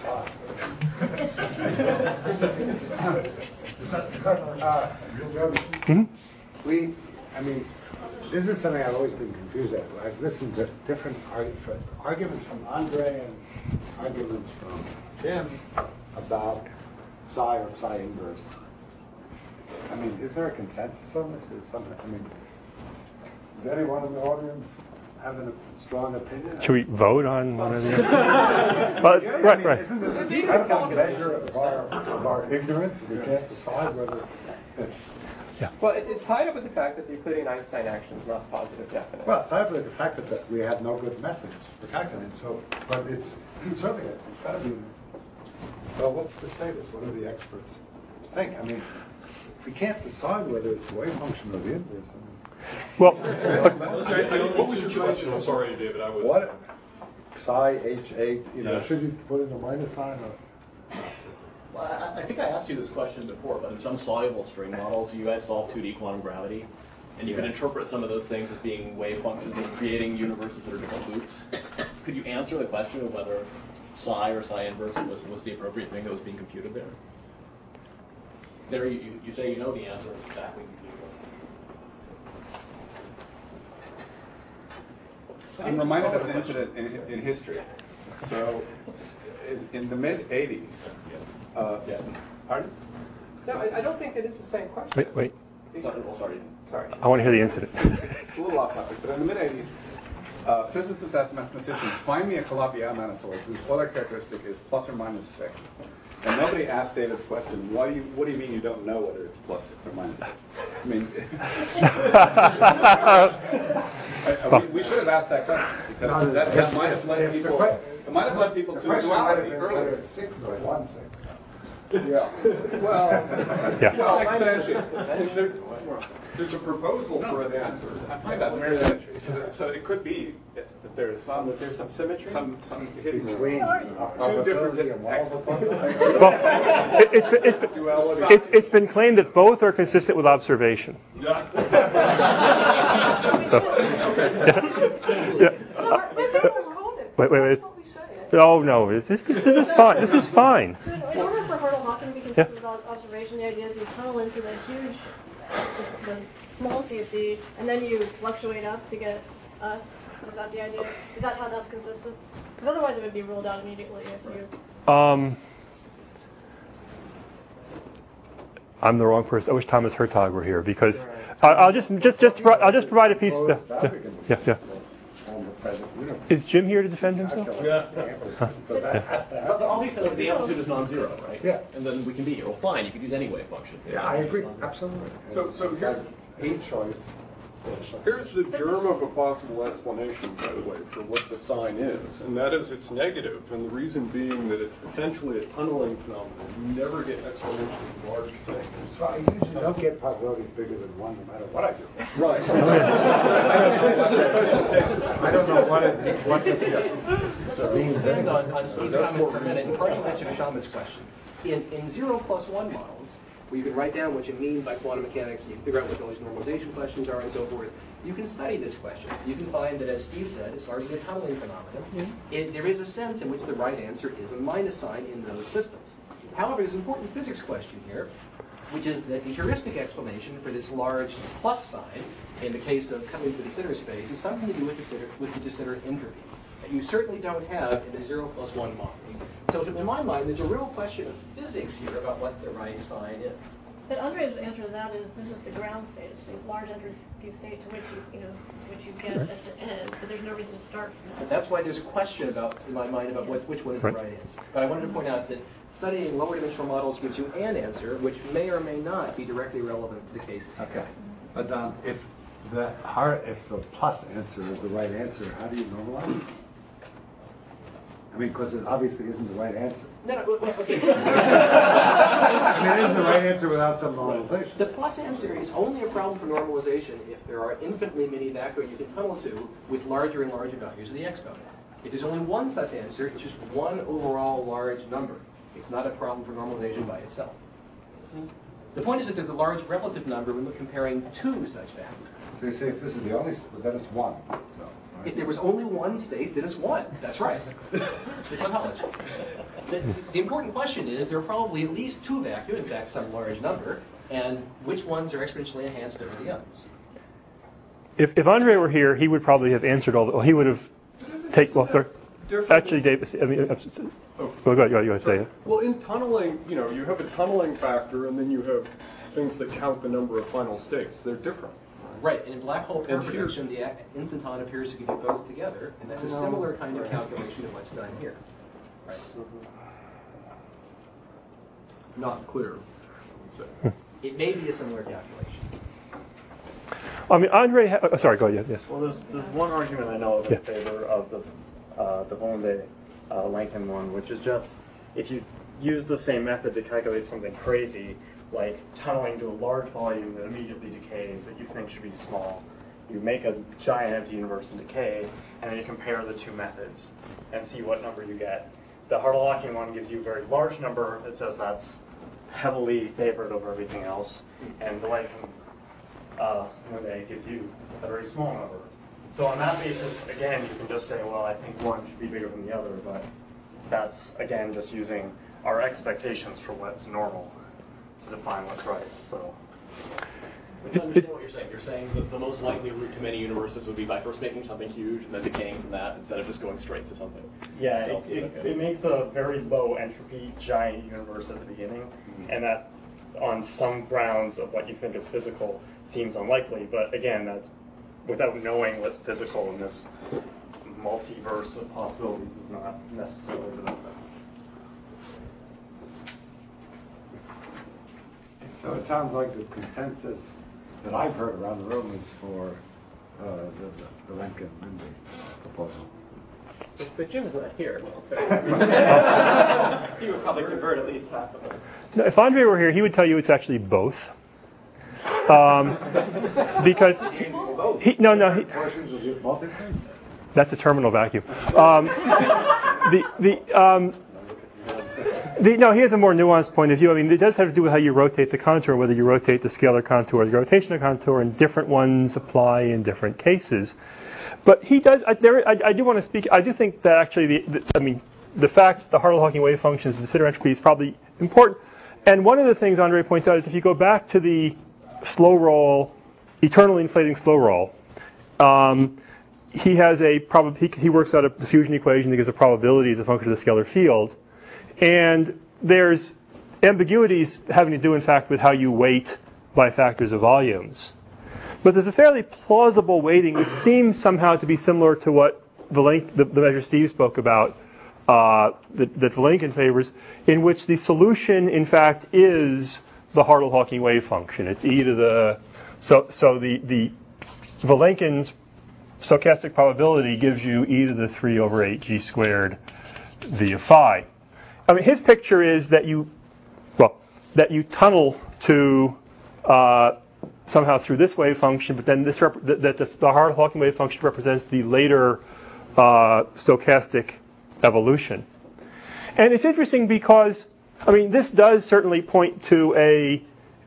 uh, mm-hmm. We, I mean, this is something I've always been confused at. I've listened to different arg- arguments from Andre and arguments from Jim about psi or psi inverse. I mean, is there a consensus on this? Is something? I mean, does anyone in the audience have a strong opinion? Should we vote on one of the other? Well, yeah, right, I mean, right. Isn't this kind of a measure of our, of our ignorance? We can't decide whether it's... Yeah. Well, it, it's tied up with the fact that the Euclidean-Einstein action is not positive definite. Well, it's tied up with the fact that, that we have no good methods for calculating. So, but it's, it's certainly it's got to be. Well, what's the status? What do the experts think? I mean, if we can't decide whether it's the wave function or the inverse. I mean, well, what was your question? I'm sorry, David. I was. What? Psi H eight. You know, Yeah. should you put in a minus sign or? Well, I, I think I asked you this question before, but in some soluble string models, you guys solve two D quantum gravity, and you Yeah. can interpret some of those things as being wave functions and creating universes that are different loops. Could you answer the question of whether psi or psi inverse was, was the appropriate thing that was being computed there? There, you, you say you know the answer. It's exactly computed. I'm reminded of an incident in, in history. So, in, in the mid eighties, uh, Yeah. pardon? No, I, I don't think it is the same question. wait, wait. Sorry, well, sorry. Sorry. I want to hear the incident. It's a little off topic, but in the mid eighties, uh, physicists asked mathematicians, find me a Calabi-Yau manifold whose Euler characteristic is plus or minus six. And nobody asked David's question, why do you, what do you mean you don't know whether it's plus six or minus six? I mean, I, we, we should have asked that question, because that, that might have led people, it might have led people to The question might have duality been whether earlier. it's six or one six. Yeah. Well, Yeah. well, actually, and there, there's a proposal for an answer. I'm talking about where symmetry. So, there, so it could be that, that there's some That there's some symmetry? some some hidden Between two different probability and wall of probability. Well, it, it's, been, it's, been, it's, it's been claimed that both are consistent with observation. Yeah. So, yeah. Wait, wait, wait. Oh no, this, this, this is fine. This is fine. So in order for Hartle-Hawking to be consistent with observation, the idea is you tunnel into the huge, the, the small C C, and then you fluctuate up to get us. Is that the idea? Is that how that's consistent? Because otherwise it would be ruled out immediately if you... Um, I'm the wrong person. I wish Thomas Hertog were here because I, I'll just just just pro- I'll just provide a piece. Yeah, yeah, yeah. Is Jim here to defend himself? Yeah. Huh. So that has to But, happen. but all these says the amplitude is non-zero, right? Yeah. And then we can be here. Well, fine, you could use any wave function. Yeah, I agree, absolutely. So, so here, A choice. here's the germ of a possible explanation, by the way, for what the sign is, and that is it's negative, and the reason being that it's essentially a tunneling phenomenon. You never get exponentially large things. So I usually don't get probabilities bigger than one, no matter what I do. Right. I don't know what it, what this means. Expand on, on Steve's comment for a minute, and partially answer Shaman's question. In, in zero plus one models, where you can write down what you mean by quantum mechanics, and you can figure out what those normalization questions are and so forth, you can study this question. You can find that, as Steve said, it's largely a tunneling phenomenon. Mm-hmm. It, there is a sense in which the right answer is a minus sign in those systems. However, there's an important physics question here, which is that the heuristic explanation for this large plus sign, in the case of coming to the Sitter space, is something to do with the Sitter, with the de Sitter entropy that you certainly don't have in the zero plus one models. So in my mind, there's a real question of physics here about what the right sign is. But Andre's answer to that is this is the ground state. It's the large entropy state to which you, you know, which you get at the end. But there's no reason to start from that. But that's why there's a question about, in my mind, about what, which one is Right. the right answer. But I wanted to point out that studying lower dimensional models gives you an answer, which may or may not be directly relevant to the case. Okay. But um, if the hard, if the plus answer is the right answer, how do you normalize it? I mean, because it obviously isn't the right answer. No, no, well, okay. I mean, it isn't the right answer without some normalization. The plus answer is only a problem for normalization if there are infinitely many vectors you can tunnel to with larger and larger values of the exponent. If there's only one such answer, it's just one overall large number. It's not a problem for normalization by itself. The point is that there's a large relative number when we're comparing two such vectors. So you say if this is the only, but then it's one. So, right? If there was only one state, then it's one. That's right. It's a knowledge. The, the important question is there are probably at least two vacuum, in fact, some large number, and which ones are exponentially enhanced over the others. If if Andre were here, he would probably have answered all. The, well, he would have take. Well, sorry. Actually, Davis. I mean, oh, well, go ahead. Go ahead. Go ahead. Say it. Well, in tunneling, you know, you have a tunneling factor, and then you have things that count the number of final states. They're different. Right, and in black hole pair And here- prediction, the ac- instanton appears to give you both together, and that's a similar kind of calculation of what's done here. Right. Not clear. So. It may be a similar calculation. I mean, Andre. Ha- oh, sorry. Go ahead. Yes. Well, there's, there's one argument I know of in Yeah. favor of the uh, the Vonde uh, Langton one, which is just if you use the same method to calculate something crazy, like tunneling to a large volume that immediately decays that you think should be small, you make a giant empty universe in decay, and then you compare the two methods and see what number you get. The Hartle-Hawking one gives you a very large number that says that's heavily favored over everything else, and the Langton uh, Vonde gives you a very small number. So on that basis, again, you can just say, well, I think one should be bigger than the other, but that's, again, just using our expectations for what's normal to define what's right. So, I understand what you're saying. You're saying that the most likely route to many universes would be by first making something huge and then decaying from that instead of just going straight to something. yeah, else. it, it, Okay. it makes a very low entropy giant universe at the beginning, mm-hmm. and that on some grounds of what you think is physical seems unlikely, but again, that's without knowing what's physical in this multiverse of possibilities is not necessarily the best. So it sounds like the consensus that I've heard around the room is for uh, the, the, the Rankin-Lindy proposal. But Jim's not here, so he would probably convert at least half of us. No, if Andre were here, he would tell you it's actually both. Um, because he, no, no, he, that's a terminal vacuum. Um, the the um, the no, he has a more nuanced point of view. I mean, it does have to do with how you rotate the contour, whether you rotate the scalar contour or the gravitational contour, and different ones apply in different cases. But he does. I, there, I, I do want to speak. I do think that actually, the, the, I mean, the fact that the Hartle-Hawking wave functions de Sitter entropy is probably important. And one of the things Andre points out is if you go back to the slow roll, eternally inflating slow roll, um, he has a prob- he, he works out a diffusion equation that gives a probability as a function of the scalar field. And there's ambiguities having to do, in fact, with how you weight by factors of volumes. But there's a fairly plausible weighting which seems somehow to be similar to what Vilenkin, the, the measure Steve spoke about, uh, that, that Vilenkin favors, in which the solution, in fact, is the Hartle-Hawking wave function. It's e to the so so the the Vilenkin's stochastic probability gives you e to the three over eight g squared v of phi. I mean, his picture is that you well that you tunnel to uh, somehow through this wave function, but then this rep- that, that the, the Hartle-Hawking wave function represents the later uh, stochastic evolution. And it's interesting because, I mean, this does certainly point to a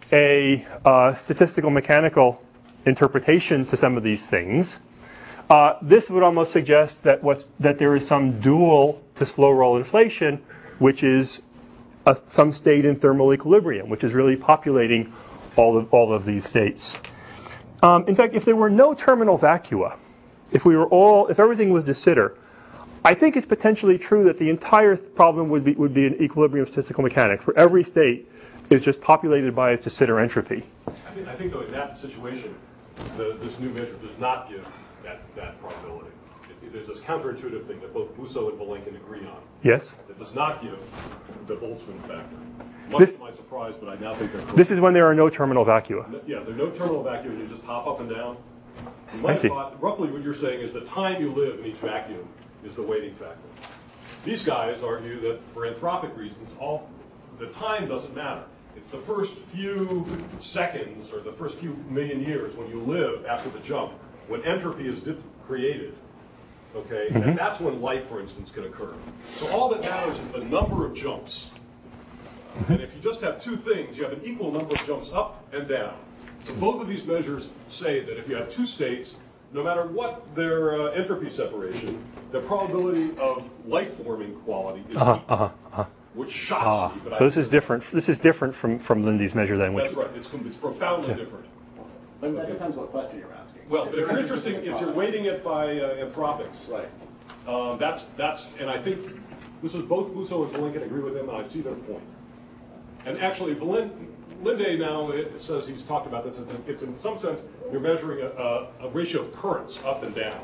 a uh, statistical mechanical interpretation to some of these things. Uh, this would almost suggest that what's that there is some dual to slow roll inflation, which is a, some state in thermal equilibrium, which is really populating all of all of these states. Um, in fact, if there were no terminal vacua, if we were all, if everything was de Sitter, I think it's potentially true that the entire problem would be would be an equilibrium of statistical mechanics, where every state is just populated by its de Sitter entropy. I think, I think though in that situation, the, this new measure does not give that, that probability. It, there's this counterintuitive thing that both Busso and Vilenkin agree on. Yes. It does not give the Boltzmann factor. Much This, to my surprise, but I now think they're correct. this is when there are no terminal vacua. No, yeah, there are no terminal vacuum. You just hop up and down. You I might see. have thought, roughly what you're saying is the time you live in each vacuum is the weighting factor. These guys argue that for anthropic reasons, all the time doesn't matter. It's the first few seconds or the first few million years when you live after the jump, when entropy is dip- created, okay? Mm-hmm. And that's when life, for instance, can occur. So all that matters is the number of jumps. And if you just have two things, you have an equal number of jumps up and down. So both of these measures say that if you have two states, no matter what their uh, entropy separation, the probability of life-forming quality is Uh-huh, equal, uh-huh, uh-huh. which shocks Ah, me. But so I this is different. This is different from, from Lindy's measure then. Which, That's right. It's, it's profoundly Yeah. different. But that depends what question you're asking. Well, but if you're interested, if you're weighting it by uh, anthropics, Right. um, that's that's, and I think this is both Busso and Vilenkin agree with him, and I see their point. And actually, Valen, Linde now it says he's talked about this. It's, in, it's in some sense you're measuring a, a, a ratio of currents up and down,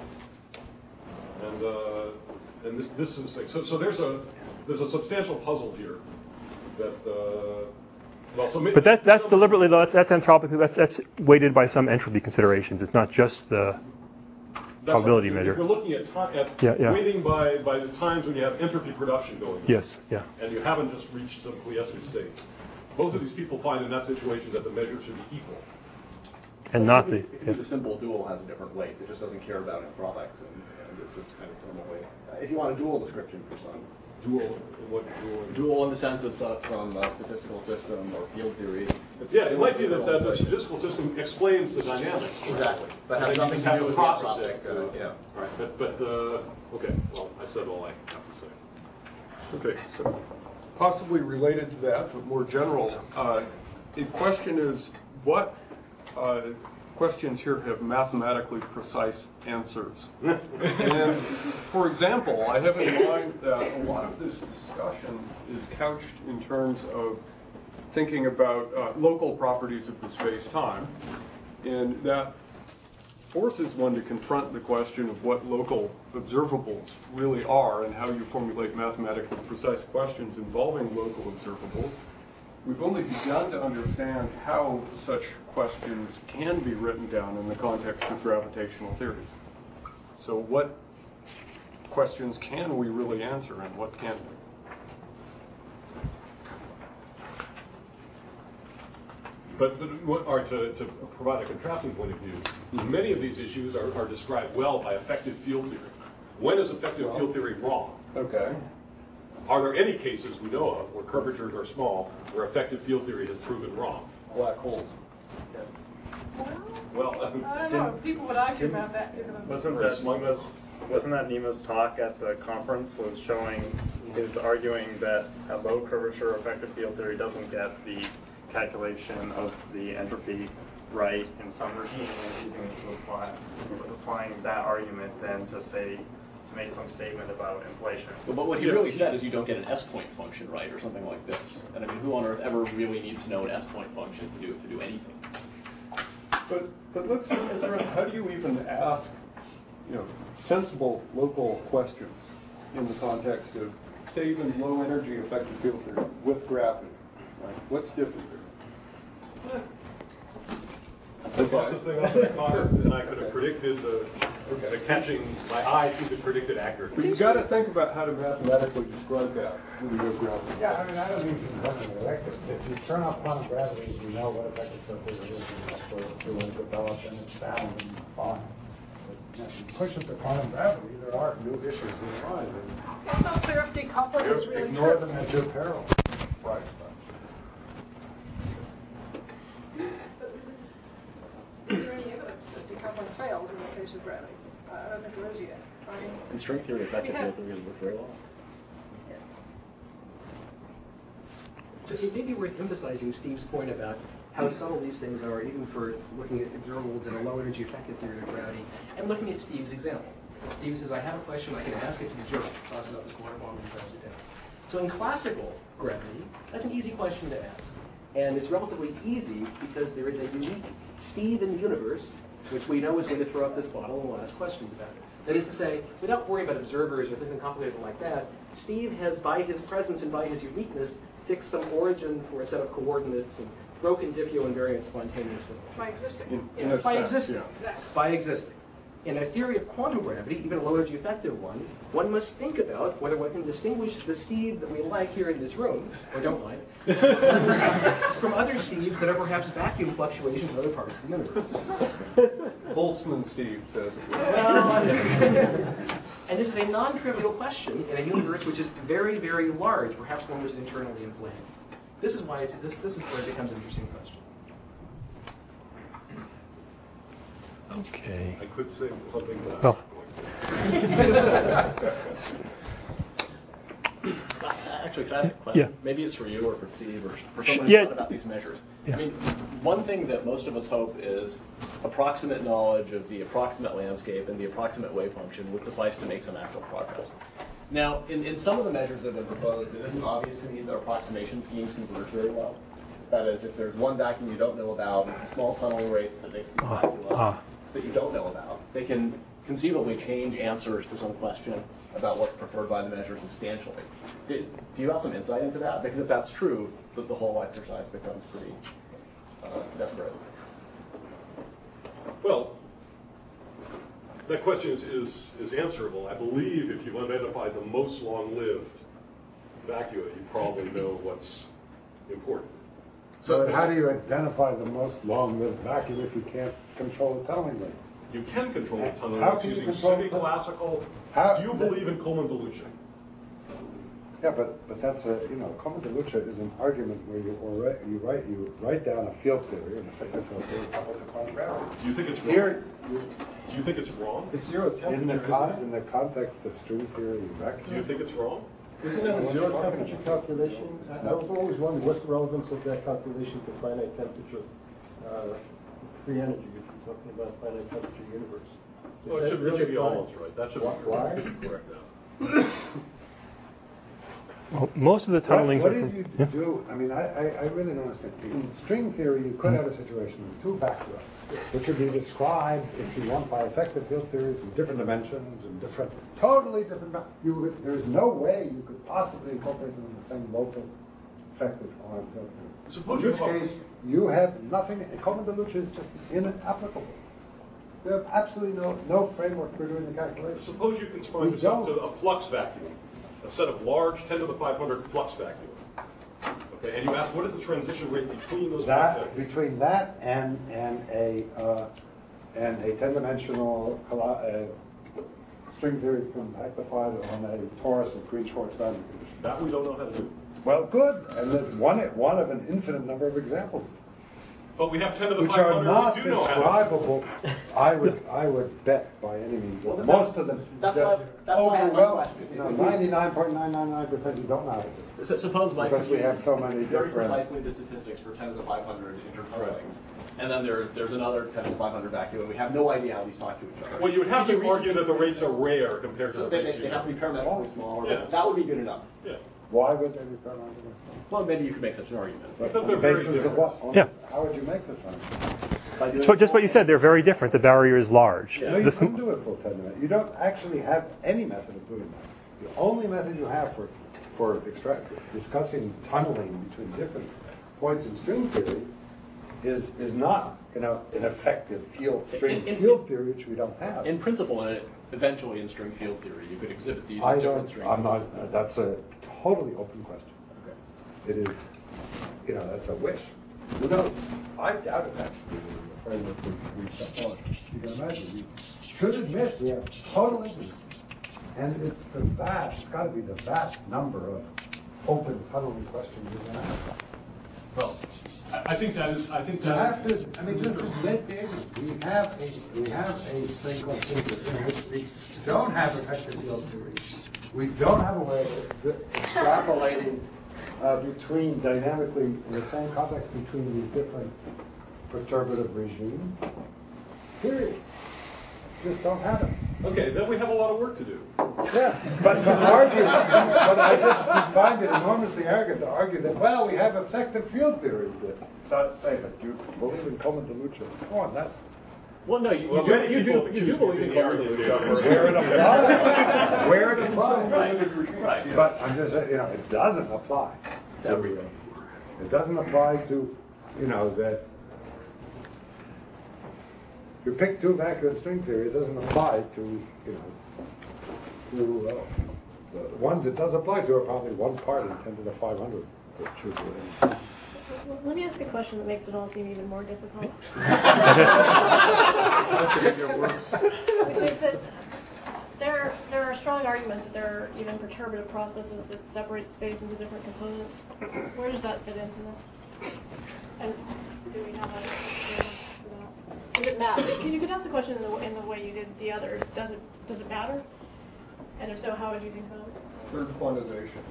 and uh, and this this is so. So there's a there's a substantial puzzle here that. Uh, Well, so maybe but that, that's deliberately, though, that's, that's anthropic, that's, that's weighted by some entropy considerations. It's not just the That's probability right. measure. If you're looking at, ti- at Yeah, yeah. weighting by, by the times when you have entropy production going on, Yes, yeah. and you haven't just reached some quiescent state. Both of these people find in that situation that the measures should be equal. And not the, It could yeah. be the symbol dual has a different weight. It just doesn't care about anthropics, and, and it's this kind of thermal weight. Uh, if you want a dual description for some. Dual, what dual? Dual in the sense of some, some uh, statistical system or field theory. It's Yeah, it might be that, dual that the weight. statistical system explains the dynamics. Exactly. But And has then you nothing just to have do to with process anthropic, it. uh, yeah. Right. But, but uh, okay, well, I said all I have to say. Okay, so possibly related to that, but more general, uh, a question is what uh, questions here have mathematically precise answers? And for example, I have in mind that a lot of this discussion is couched in terms of thinking about uh, local properties of the space-time, and that forces one to confront the question of what local observables really are and how you formulate mathematically precise questions involving local observables. We've only begun to understand how such questions can be written down in the context of gravitational theories. So what questions can we really answer and what can't we? But, but what, or to, to provide a contrasting point of view, many of these issues are, are described well by effective field theory. When is effective well, field theory wrong? Okay. Are there any cases we know of where curvatures are small where effective field theory has proven wrong? Black holes. Well, I don't know. People would argue about that. Wasn't that Nema's, wasn't that Nema's talk at the conference was showing, is arguing that a low curvature effective field theory doesn't get the calculation of the entropy right in some regime, and using it to apply, was applying that argument then to say, to make some statement about inflation. But, but what he really said is you don't get an S-point function right, or something like this. And I mean, who on earth ever really needs to know an S-point function to do to do anything? But but let's consider how do you even ask, you know, sensible local questions in the context of, say, even low energy effective field theory with gravity? Like, what's different there? The closest thing I could have and I could have predicted the, okay. the catching my eye to the predicted accurately. But you've got to think about how to mathematically describe that when you go gravity. Yeah, I mean, I don't mean to run an electric. If you turn off quantum gravity, you know what effective field theory is, and that's where it's going to develop, and it's sound and fine. But if you push it to quantum gravity, there are new issues that arise. It's not clear if decoupling is really ignore true. them at your peril. Right. Is there any evidence that decoupling fails in the case of gravity? Uh, I don't think there is yet. I mean, in string theory, effective field theory has worked very well. So it may be worth emphasizing Steve's point about how subtle these things are, even for looking at observables in a low energy effective theory of gravity, and looking at Steve's example. Steve says, I have a question, I can ask it to the jury, toss it up as quantum bomb and press it down. So in classical gravity, that's an easy question to ask. And it's relatively easy because there is a unique Steve in the universe, which we know is going to throw up this bottle and will ask questions about it. That is to say, without worrying about observers or anything complicated like that, Steve has, by his presence and by his uniqueness, fixed some origin for a set of coordinates and broken diffeo invariant spontaneously. by existing. In, in a by sense, existing. yeah. Exactly. By existing. In a theory of quantum gravity, even a low energy effective one, one must think about whether one can distinguish the Steve that we like here in this room, or don't like, from other Steves that are perhaps vacuum fluctuations in other parts of the universe. Boltzmann Steve says it. Well, and this is a non-trivial question in a universe which is very, very large, perhaps one which is internally inflamed. This is why it's, this, this is where it becomes an interesting question. Okay. I could say something that Well. Actually, could I ask a question? Yeah. Maybe it's for you or for Steve or for someone who's yeah. thought about these measures. Yeah. I mean, one thing that most of us hope is approximate knowledge of the approximate landscape and the approximate wave function would suffice to make some actual progress. Now, in, in some of the measures that have been proposed, it isn't obvious to me that approximation schemes converge very well. That is, if there's one vacuum you don't know about and some small tunneling rates that makes these vacuum uh, uh. that you don't know about, they can conceivably change answers to some question about what's preferred by the measure substantially. Do, do you have some insight into that? Because if that's true, the, the whole exercise becomes pretty uh, desperate. Well, that question is, is, is answerable. I believe if you've identified the most long-lived vacua, you probably know what's important. So how do you identify the most long-lived vacuum if you can't control the tunneling rates? You can control the tunneling How rates can you using control the- semi-classical. How- Do you believe in Coleman-Deluccia? Yeah, but but that's a you know Coleman-Deluccia is an argument where you or write, you write you write down a field theory and effective field theory coupled to quantum gravity. Do you think it's wrong? Here, Do you think it's wrong? it's zero temperature. In the con- in the context of string theory and vacuum. Do you think it's wrong? Isn't that a zero temperature calculation? I I was always wondering what's the relevance of that calculation to finite temperature uh, free energy if you're talking about finite temperature universe. Is Well, it that should, it really should be fine? almost right. That should Why? be Why? correct now. Well, most of the tunnelings What, are what from, did you yeah. do? I mean, I, I, I really don't understand. In string theory, you could have a situation with two vacua, which would be described, if you want, by effective field theories in different dimensions and different, totally different. va- You would, there's no way you could possibly incorporate them in the same local effective quantum field theory. Suppose in you which have- case, you have nothing. Coleman-Deluccia is just inapplicable. We have absolutely no, no framework for doing the calculation. Suppose you confine We this up to don't. a flux vacuum, a set of large ten to the five hundred flux vacuum. Okay, and you ask what is the transition rate between those flux That, vacuums? between that and, and a, uh, and a ten-dimensional uh, string theory compactified on a torus of Green-Schwarz boundary conditions. That we don't know how to do. Well, good, and that's one, one of an infinite number of examples. But we have ten to the Which five are hundred not we do know how to do. describable, I would, I would bet by any means, Well, that that's- most of them. that's why- that's why I had one overwhelm- question. You know, ninety-nine point nine nine nine percent you don't know how to do. So suppose, Mike, Because we have so many very different. precisely the statistics for ten to the five hundred intertunnelings, and then there, there's another ten to the five hundred vacuum, and we have no idea how these talk to each other. Well, you would have If to reach- argue that the rates are rare compared to So the they, rates they you have to be parametrically smaller, Yeah. but that would be good enough. Yeah. Why would they be parametric? Well, maybe you could make such an argument. But Because on they're the very basis of different. what? On- Yeah. How would you make such an argument? By doing So just what you said, they're very different. The barrier is large. No, you This- couldn't do a full ten minute. You don't actually have any method of doing that. The only method you have for for extract, discussing tunneling between different points in string theory is is not you know an effective field string In- in- field theory, which we don't have. In principle, and eventually in string field theory, you could exhibit these I in different don't. string I'm fields. not. That's a totally open question. Okay. It is, you know, that's a wish. Who knows? I doubt it actually. The framework we, we set forward. You can imagine. We should admit we have total ignorance, and it's the vast. It's got to be the vast number of open tunneling questions you're going to have. Well, I I think that is, I think You that have to. I mean, just admit the ignorance. We have a we have a thing called synthesis in which we don't have effective field theory. We don't have a way of extrapolating uh, between dynamically in the same context between these different perturbative regimes. Period. Just don't have it. Okay, then we have a lot of work to do. Yeah, but to argue, but I just find it enormously arrogant to argue that, well, we have effective field theory that so- say that you believe in Coleman delusion. Come on, that's Well, no, you, Well, you, do, many you, people do, have you do accused believe me in of being Coleman arrogant. delusion. where it applies. Where it applies. Right, right. But I'm just saying, you know, it doesn't apply to everything. It doesn't apply to, you know, that you pick two vacuum string theory, it doesn't apply to, you know, to uh, the ones it does apply to are probably one part in ten to the five hundred. That should be in. Well, let me ask a question that makes it all seem even more difficult. Which is that there, there are strong arguments that there are even perturbative processes that separate space into different components. Where does that fit into this? And do we have a framework for that? Does it matter? You could ask the question in the, in the way you did the others. Does it, does it matter? And if so, how would you think about it? Third quantization.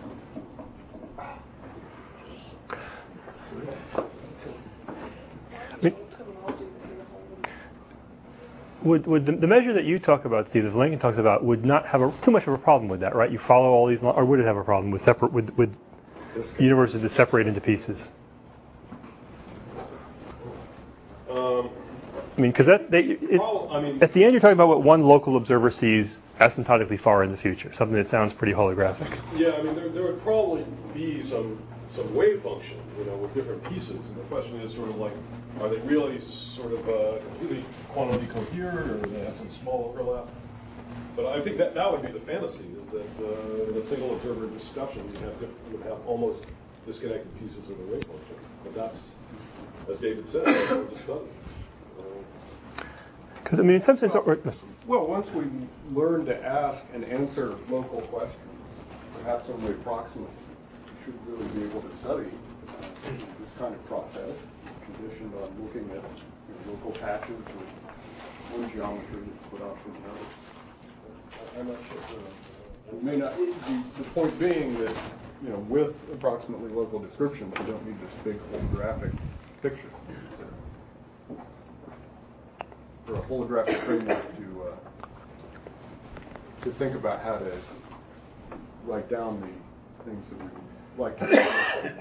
Would, would the, the measure that you talk about, Steve, that Lincoln talks about, would not have a, too much of a problem with that, right? You follow all these, or would it have a problem with separate with, with universes that separate into pieces? Um, I mean, because that they, it, Well, I mean- at the end you're talking about what one local observer sees asymptotically far in the future, something that sounds pretty holographic. Yeah, I mean, there, there would probably be some some wave function, you know, with different pieces. And the question is sort of like, are they really sort of uh, completely quantity coherent, or do they have some small overlap? But I think that that would be the fantasy, is that uh, in a single observer discussion, you have diff- would have almost disconnected pieces of the wave function. But that's, as David said, that's what we're studying. Because I mean, in some sense, or, Well, once we learn to ask and answer local questions, perhaps only approximately, we should really be able to study uh, this kind of process, conditioned on looking at you know, local patches or one geometry that's put out from another. I'm not sure. Uh, it may not. The, the point being that you know, with approximately local descriptions, you don't need this big holographic picture. Or a holographic framework to uh, to think about how to write down the things that we would like to know.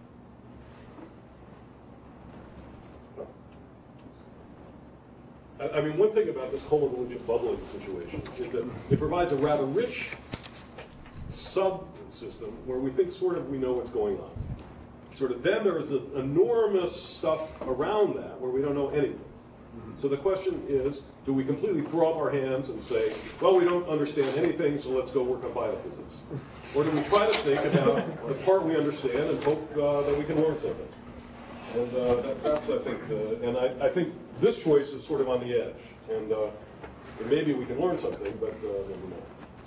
I, I mean, one thing about this Coleman-Lucian bubbling situation is that it provides a rather rich subsystem where we think sort of we know what's going on. Sort of then there is this enormous stuff around that where we don't know anything. So the question is, Do we completely throw up our hands and say, well, we don't understand anything, so let's go work on biophysics? Or do we try to think about the part we understand and hope uh, that we can learn something? And uh, that, that's, I think, the, and I, I think this choice is sort of on the edge. And, uh, and maybe we can learn something, but uh, maybe not.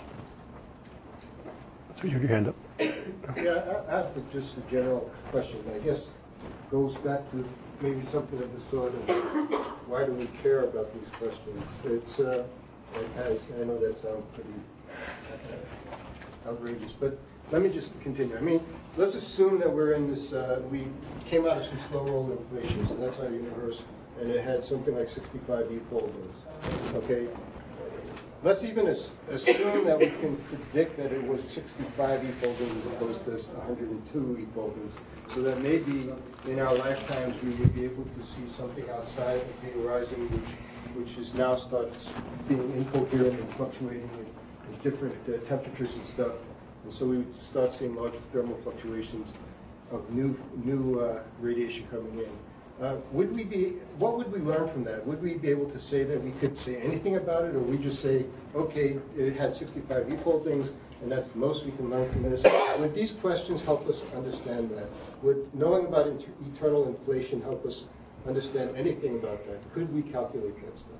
So you have your hand up. Yeah, I, I have just a general question. I guess goes back to maybe something of the sort of why do we care about these questions? It's, uh, as I know that sounds pretty uh, outrageous, but let me just continue. I mean, let's assume that we're in this, uh, we came out of some slow roll inflations, and that's our universe, and it had something like sixty-five e-foldings. Okay? Let's even as, assume that we can predict that it was sixty-five e-foldings as opposed to one hundred two e-foldings, so that maybe in our lifetimes we would be able to see something outside of the horizon which, which is now starts being incoherent and fluctuating in, in different uh, temperatures and stuff. And so we would start seeing large thermal fluctuations of new, new uh, radiation coming in. Uh, would we be, what would we learn from that? Would we be able to say that we could say anything about it, or we just say, okay, it had sixty-five e-foldings, and that's the most we can learn from this? Would these questions help us understand that? Would knowing about inter- eternal inflation help us understand anything about that? Could we calculate that stuff?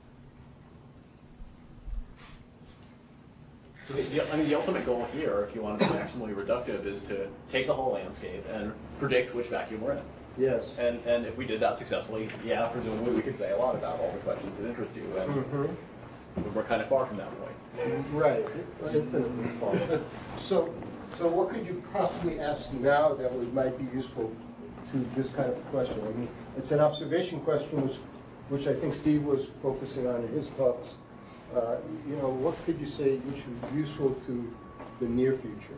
So the, the, I mean, the ultimate goal here, if you want to be maximally reductive, is to take the whole landscape and predict which vacuum we're in. Yes. And and if we did that successfully, yeah, presumably we could say a lot about all the questions that interest you, and mm-hmm. we're kind of far from that point. Right. Infinitely far. So, so what could you possibly ask now that would might be useful to this kind of question? I mean, it's an observation question, which, which I think Steve was focusing on in his talks. Uh, you know, what could you say which is useful to the near future?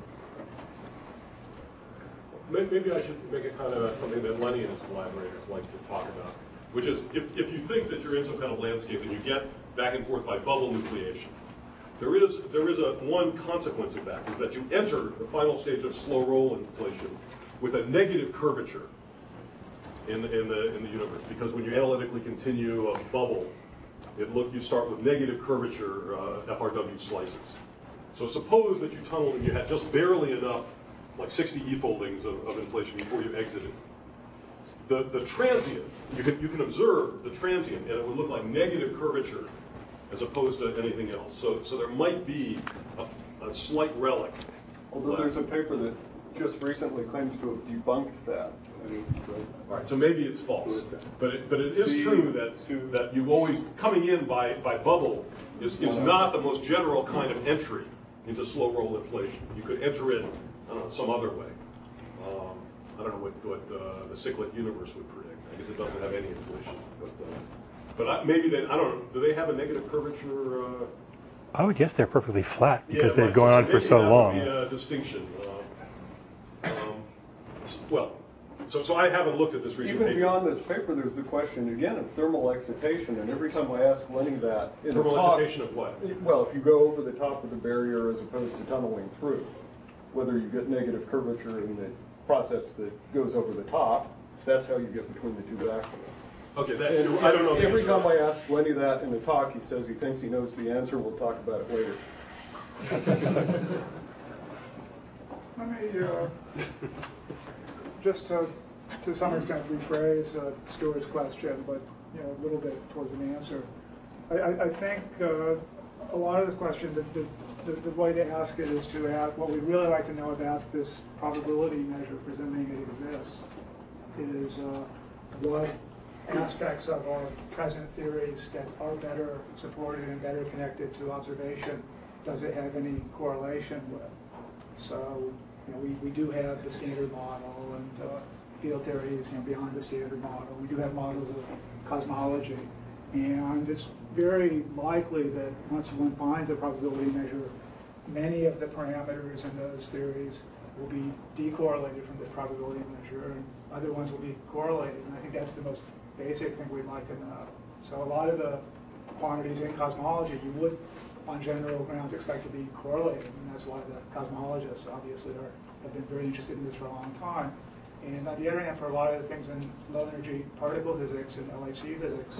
Maybe I should make it kind of something that Lenny and his collaborators like to talk about, which is if, if you think that you're in some kind of landscape and you get back and forth by bubble nucleation, there is there is a one consequence of that, is that you enter the final stage of slow roll inflation with a negative curvature in the, in the in the universe, because when you analytically continue a bubble, it look you start with negative curvature uh, F R W slices. So suppose that you tunneled and you had just barely enough, like sixty e-foldings of, of inflation before you exited. The the transient, you can you can observe the transient, and it would look like negative curvature as opposed to anything else. So so there might be a, a slight relic. Although left. There's a paper that just recently claims to have debunked that. All right, so maybe it's false, but it, but it is See, true that that you always coming in by by bubble is is not the most general kind of entry into slow roll inflation. You could enter in I don't know, some other way. Um, I don't know what, what uh, the cyclic universe would predict. I guess it doesn't have any inflation. But, uh, but I, maybe they, I don't know, do they have a negative curvature? Uh, I would guess they're perfectly flat because yeah, they've right. gone so, on so for so that long. Would be a distinction. Uh, um, well, so, so I haven't looked at this recent Even paper. beyond this paper, there's the question, again, of thermal excitation. And every time I ask Lenny that... In thermal talk, excitation of what? Well, if you go over the top of the barrier as opposed to tunneling through, whether you get negative curvature in the process that goes over the top, that's how you get between the two vacuums. Okay, that, and I don't know. Every time I ask Lenny that in a talk, he says he thinks he knows the answer. We'll talk about it later. Let me uh, just to, to some extent rephrase uh, Stuart's question, but you know a little bit towards an answer. I, I, I think uh, a lot of this question, the, the, the, the way to ask it is to ask what we'd really like to know about this probability measure, presuming it exists, is uh, what aspects of our present theories that are better supported and better connected to observation does it have any correlation with? So, you know, we, we do have the standard model and uh, field theories, you know, beyond the standard model. We do have models of cosmology. And it's very likely that once one finds a probability measure, many of the parameters in those theories will be decorrelated from the probability measure, and other ones will be correlated. And I think that's the most basic thing we'd like to know. So a lot of the quantities in cosmology you would, on general grounds, expect to be correlated, and that's why the cosmologists obviously are, have been very interested in this for a long time. And on the other hand, for a lot of the things in low energy particle physics and L H C physics,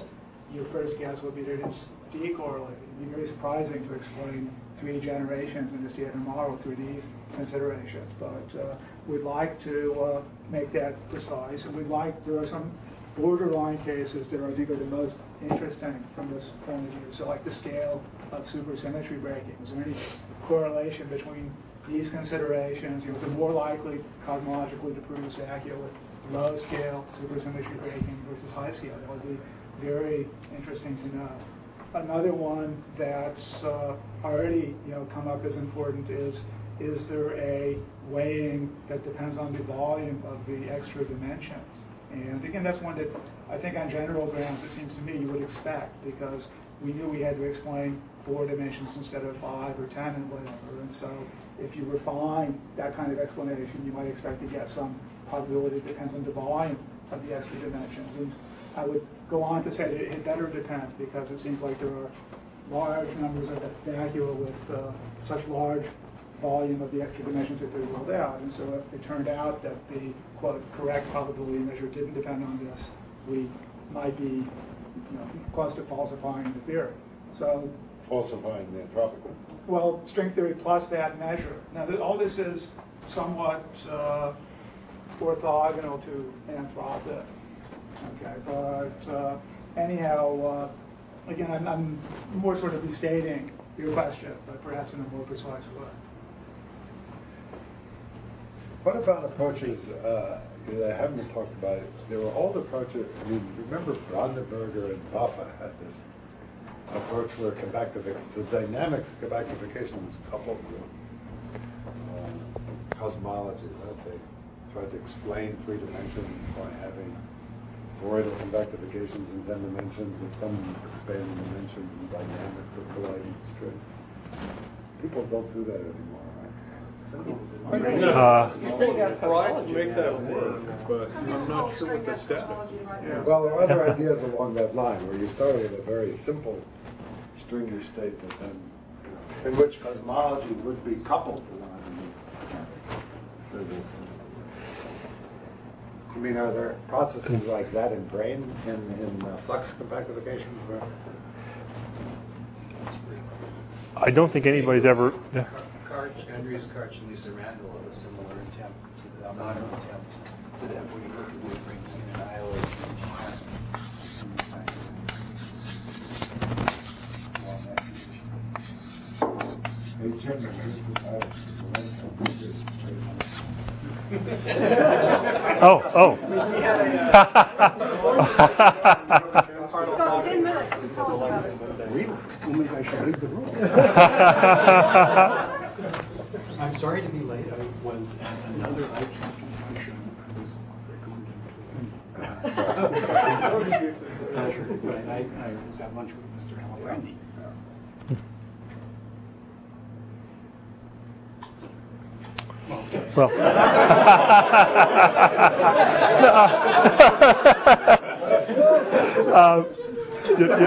your first guess would be that it's decorrelated. It'd be very surprising to explain three generations in the standard model through these considerations. But uh, we'd like to uh, make that precise, and we'd like, there are some borderline cases that I think are the most interesting from this point of view. So like the scale of supersymmetry breaking. Is there any correlation between these considerations? You know, is it more likely cosmologically to produce vacuum with low scale supersymmetry breaking versus high scale? That would be very interesting to know. Another one that's uh, already you know come up as important is is there a weighing that depends on the volume of the extra dimensions? And again, that's one that I think on general grounds it seems to me you would expect, because we knew we had to explain four dimensions instead of five or ten and whatever. And so if you refine that kind of explanation, you might expect to get some probability that depends on the volume of the extra dimensions. And I would go on to say that it better depend, because it seems like there are large numbers of vacua with uh, such large volume of the extra dimensions that they ruled out. And so if it turned out that the, quote, correct probability measure didn't depend on this, we might be you know, close to falsifying the theory. So falsifying the anthropic. Well, string theory plus that measure. Now, th- all this is somewhat uh, orthogonal to anthropic. Okay, but uh, anyhow, uh, again, I'm, I'm more sort of restating your question, but perhaps in a more precise way. What about approaches uh, that haven't been talked about? There were old approaches. I mean, remember Brandenburger and Papa had this approach where convectivic- the dynamics of convectification was coupled with uh, cosmology. Right? They tried to explain three dimensions by having toroidal convectifications in ten dimensions with some expanding dimensions and dynamics of colliding strings. People don't do that anymore, right? Some people do. Uh, People have tried to make that work, but I'm not sure what the status is. Well, there are other ideas along that line where you start with a very simple stringy state, but then, you know, in which cosmology would be coupled to one another. I mean, are there processes like that in brain, in, in uh, flux compactification? I don't think anybody's ever... Yeah. Karch, Andreas Karch and Lisa Randall have a similar attempt to the modern attempt to that, where you look at wavelengths and annihilate Oh, oh. You've got ten minutes to tell us about it. Really? Oh, maybe I should leave the room. I'm sorry to be late. I was at another I Q convention. I was recommended. No excuses. It's a pleasure. But I, I was at lunch with Mister Halafrandy. Well, uh, yeah,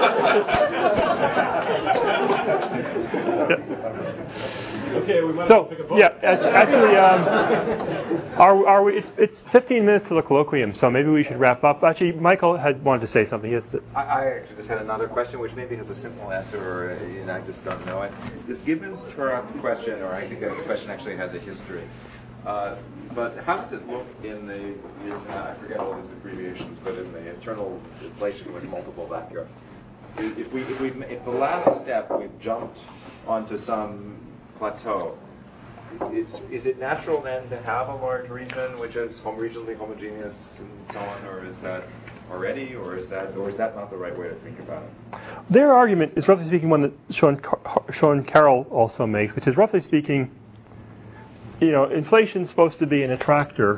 yeah. Okay, we might so take a vote. yeah, actually, um, are are we? It's it's fifteen minutes to the colloquium, so maybe we should wrap up. Actually, Michael had wanted to say something. Yes. I, I actually just had another question, which maybe has a simple answer, or and I just don't know it. This Gibbons-Turok question, or I think this question actually has a history. Uh, but how does it look in the, in, uh, I forget all these abbreviations, but in the internal inflation with multiple vacua? If we, if we, if the last step we've jumped onto some plateau, is, is it natural then to have a large region which is hom- regionally homogeneous and so on, or is that already, or is that, or is that not the right way to think about it? Their argument is, roughly speaking, one that Sean Sean Carroll also makes, which is, roughly speaking, you know, inflation's supposed to be an attractor,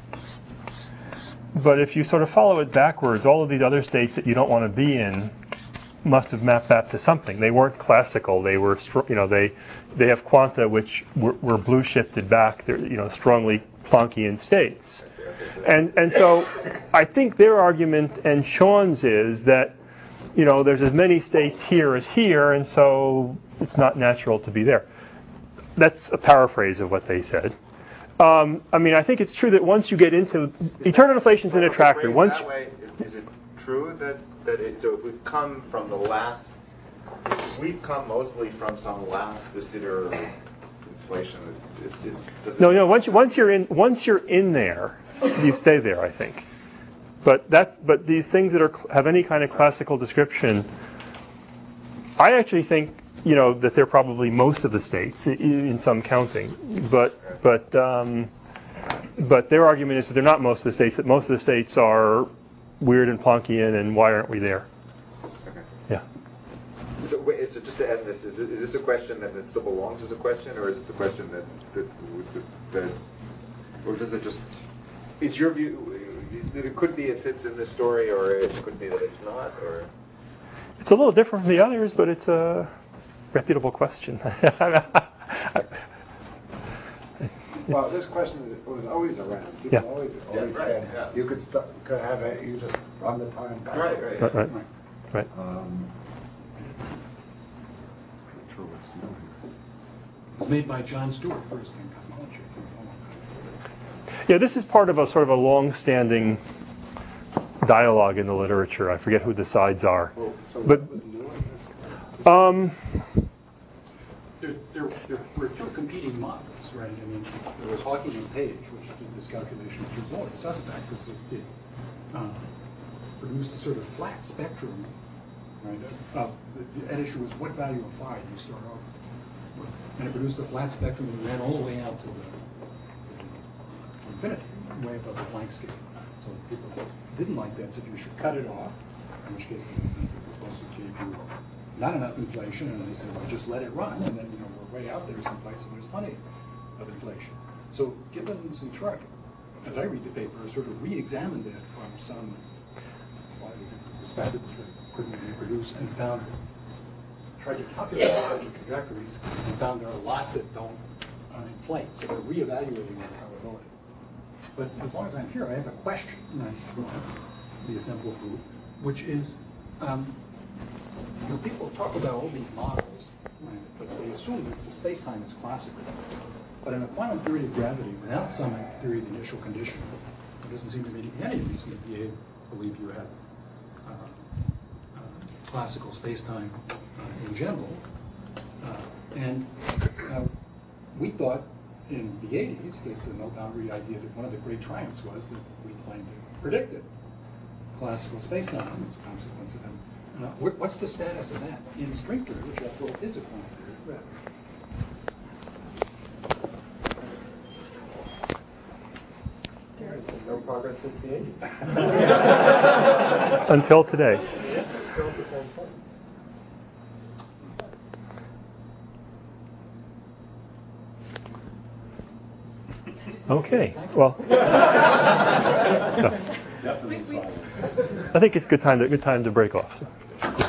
but if you sort of follow it backwards, all of these other states that you don't want to be in must have mapped that to something. They weren't classical. They were, you know, they they have quanta which were, were blue shifted back. They're, you know, strongly Planckian states, and and so I think their argument and Sean's is that, you know, there's as many states here as here, and so it's not natural to be there. That's a paraphrase of what they said. Um, I mean, I think it's true that once you get into eternal inflation's an attractor. Once that way, is, is it true that, that it, so if we've come from the last, we've come mostly from some last Desider inflation, is, is, is, does it No, no. Once you, once you're in once you're in there, you stay there, I think. But that's but these things that are have any kind of classical description, I actually think, you know, that they're probably most of the states in, in some counting. But but um, but their argument is that they're not most of the states. That most of the states are weird and Planckian, and why aren't we there? Okay. Yeah. So, wait, so just to end this, is, it, is this a question that it still belongs as a question, or is this a question that that, that or does it just? Is your view that it could be it fits in this story, or it could be that it's not, or? It's a little different from the others, but it's a reputable question. Well, this question was always around. People Yeah. always Yeah, always right, said yeah. you could st- could have it. You just run the time back. Right, right, Right, right, right. Um, It was made by John Stewart first in cosmology. Yeah, this is part of a sort of a long-standing dialogue in the literature. I forget who the sides are, Oh, so but what was new? um, There, there, there were two competing models, right? I mean, there was Hawking and Page, which did this calculation, which was always suspect because it, it uh, produced a sort of flat spectrum, right? Uh, the, the issue was what value of phi do you start off with? And it produced a flat spectrum and ran all the way out to the, the infinity, way above the Planck scale. So people didn't like that, said you should cut it off, in which case the supposed to give you not enough inflation, and they said, well, just let it run, and then, you know, we're way out there someplace, and there's plenty of inflation. So Gibbons and Truck, as I read the paper, sort of re-examined it from some slightly different perspectives that couldn't reproduce, and found, tried to calculate such trajectories, and found there are a lot that don't uh, inflate, so they're re-evaluating the probability. But as long as I'm here, I have a question, right, from the assembled group, which is, um, you know, people talk about all these models, right, but they assume that the space-time is classical. But in a quantum theory of gravity, without some theory of the initial condition, there doesn't seem to be any reason to be able to believe you have uh, uh, classical space-time uh, in general. Uh, and uh, we thought in the eighties that the no-boundary idea, that one of the great triumphs was that we claimed it predicted classical space-time as a consequence of them. Uh, what's the status of that in string theory, which after all is a quantum theory of gravity? There's been no progress since the eighties. until today. Yeah, still at the same point. Okay. Well, I think it's good time to good time to break off. So.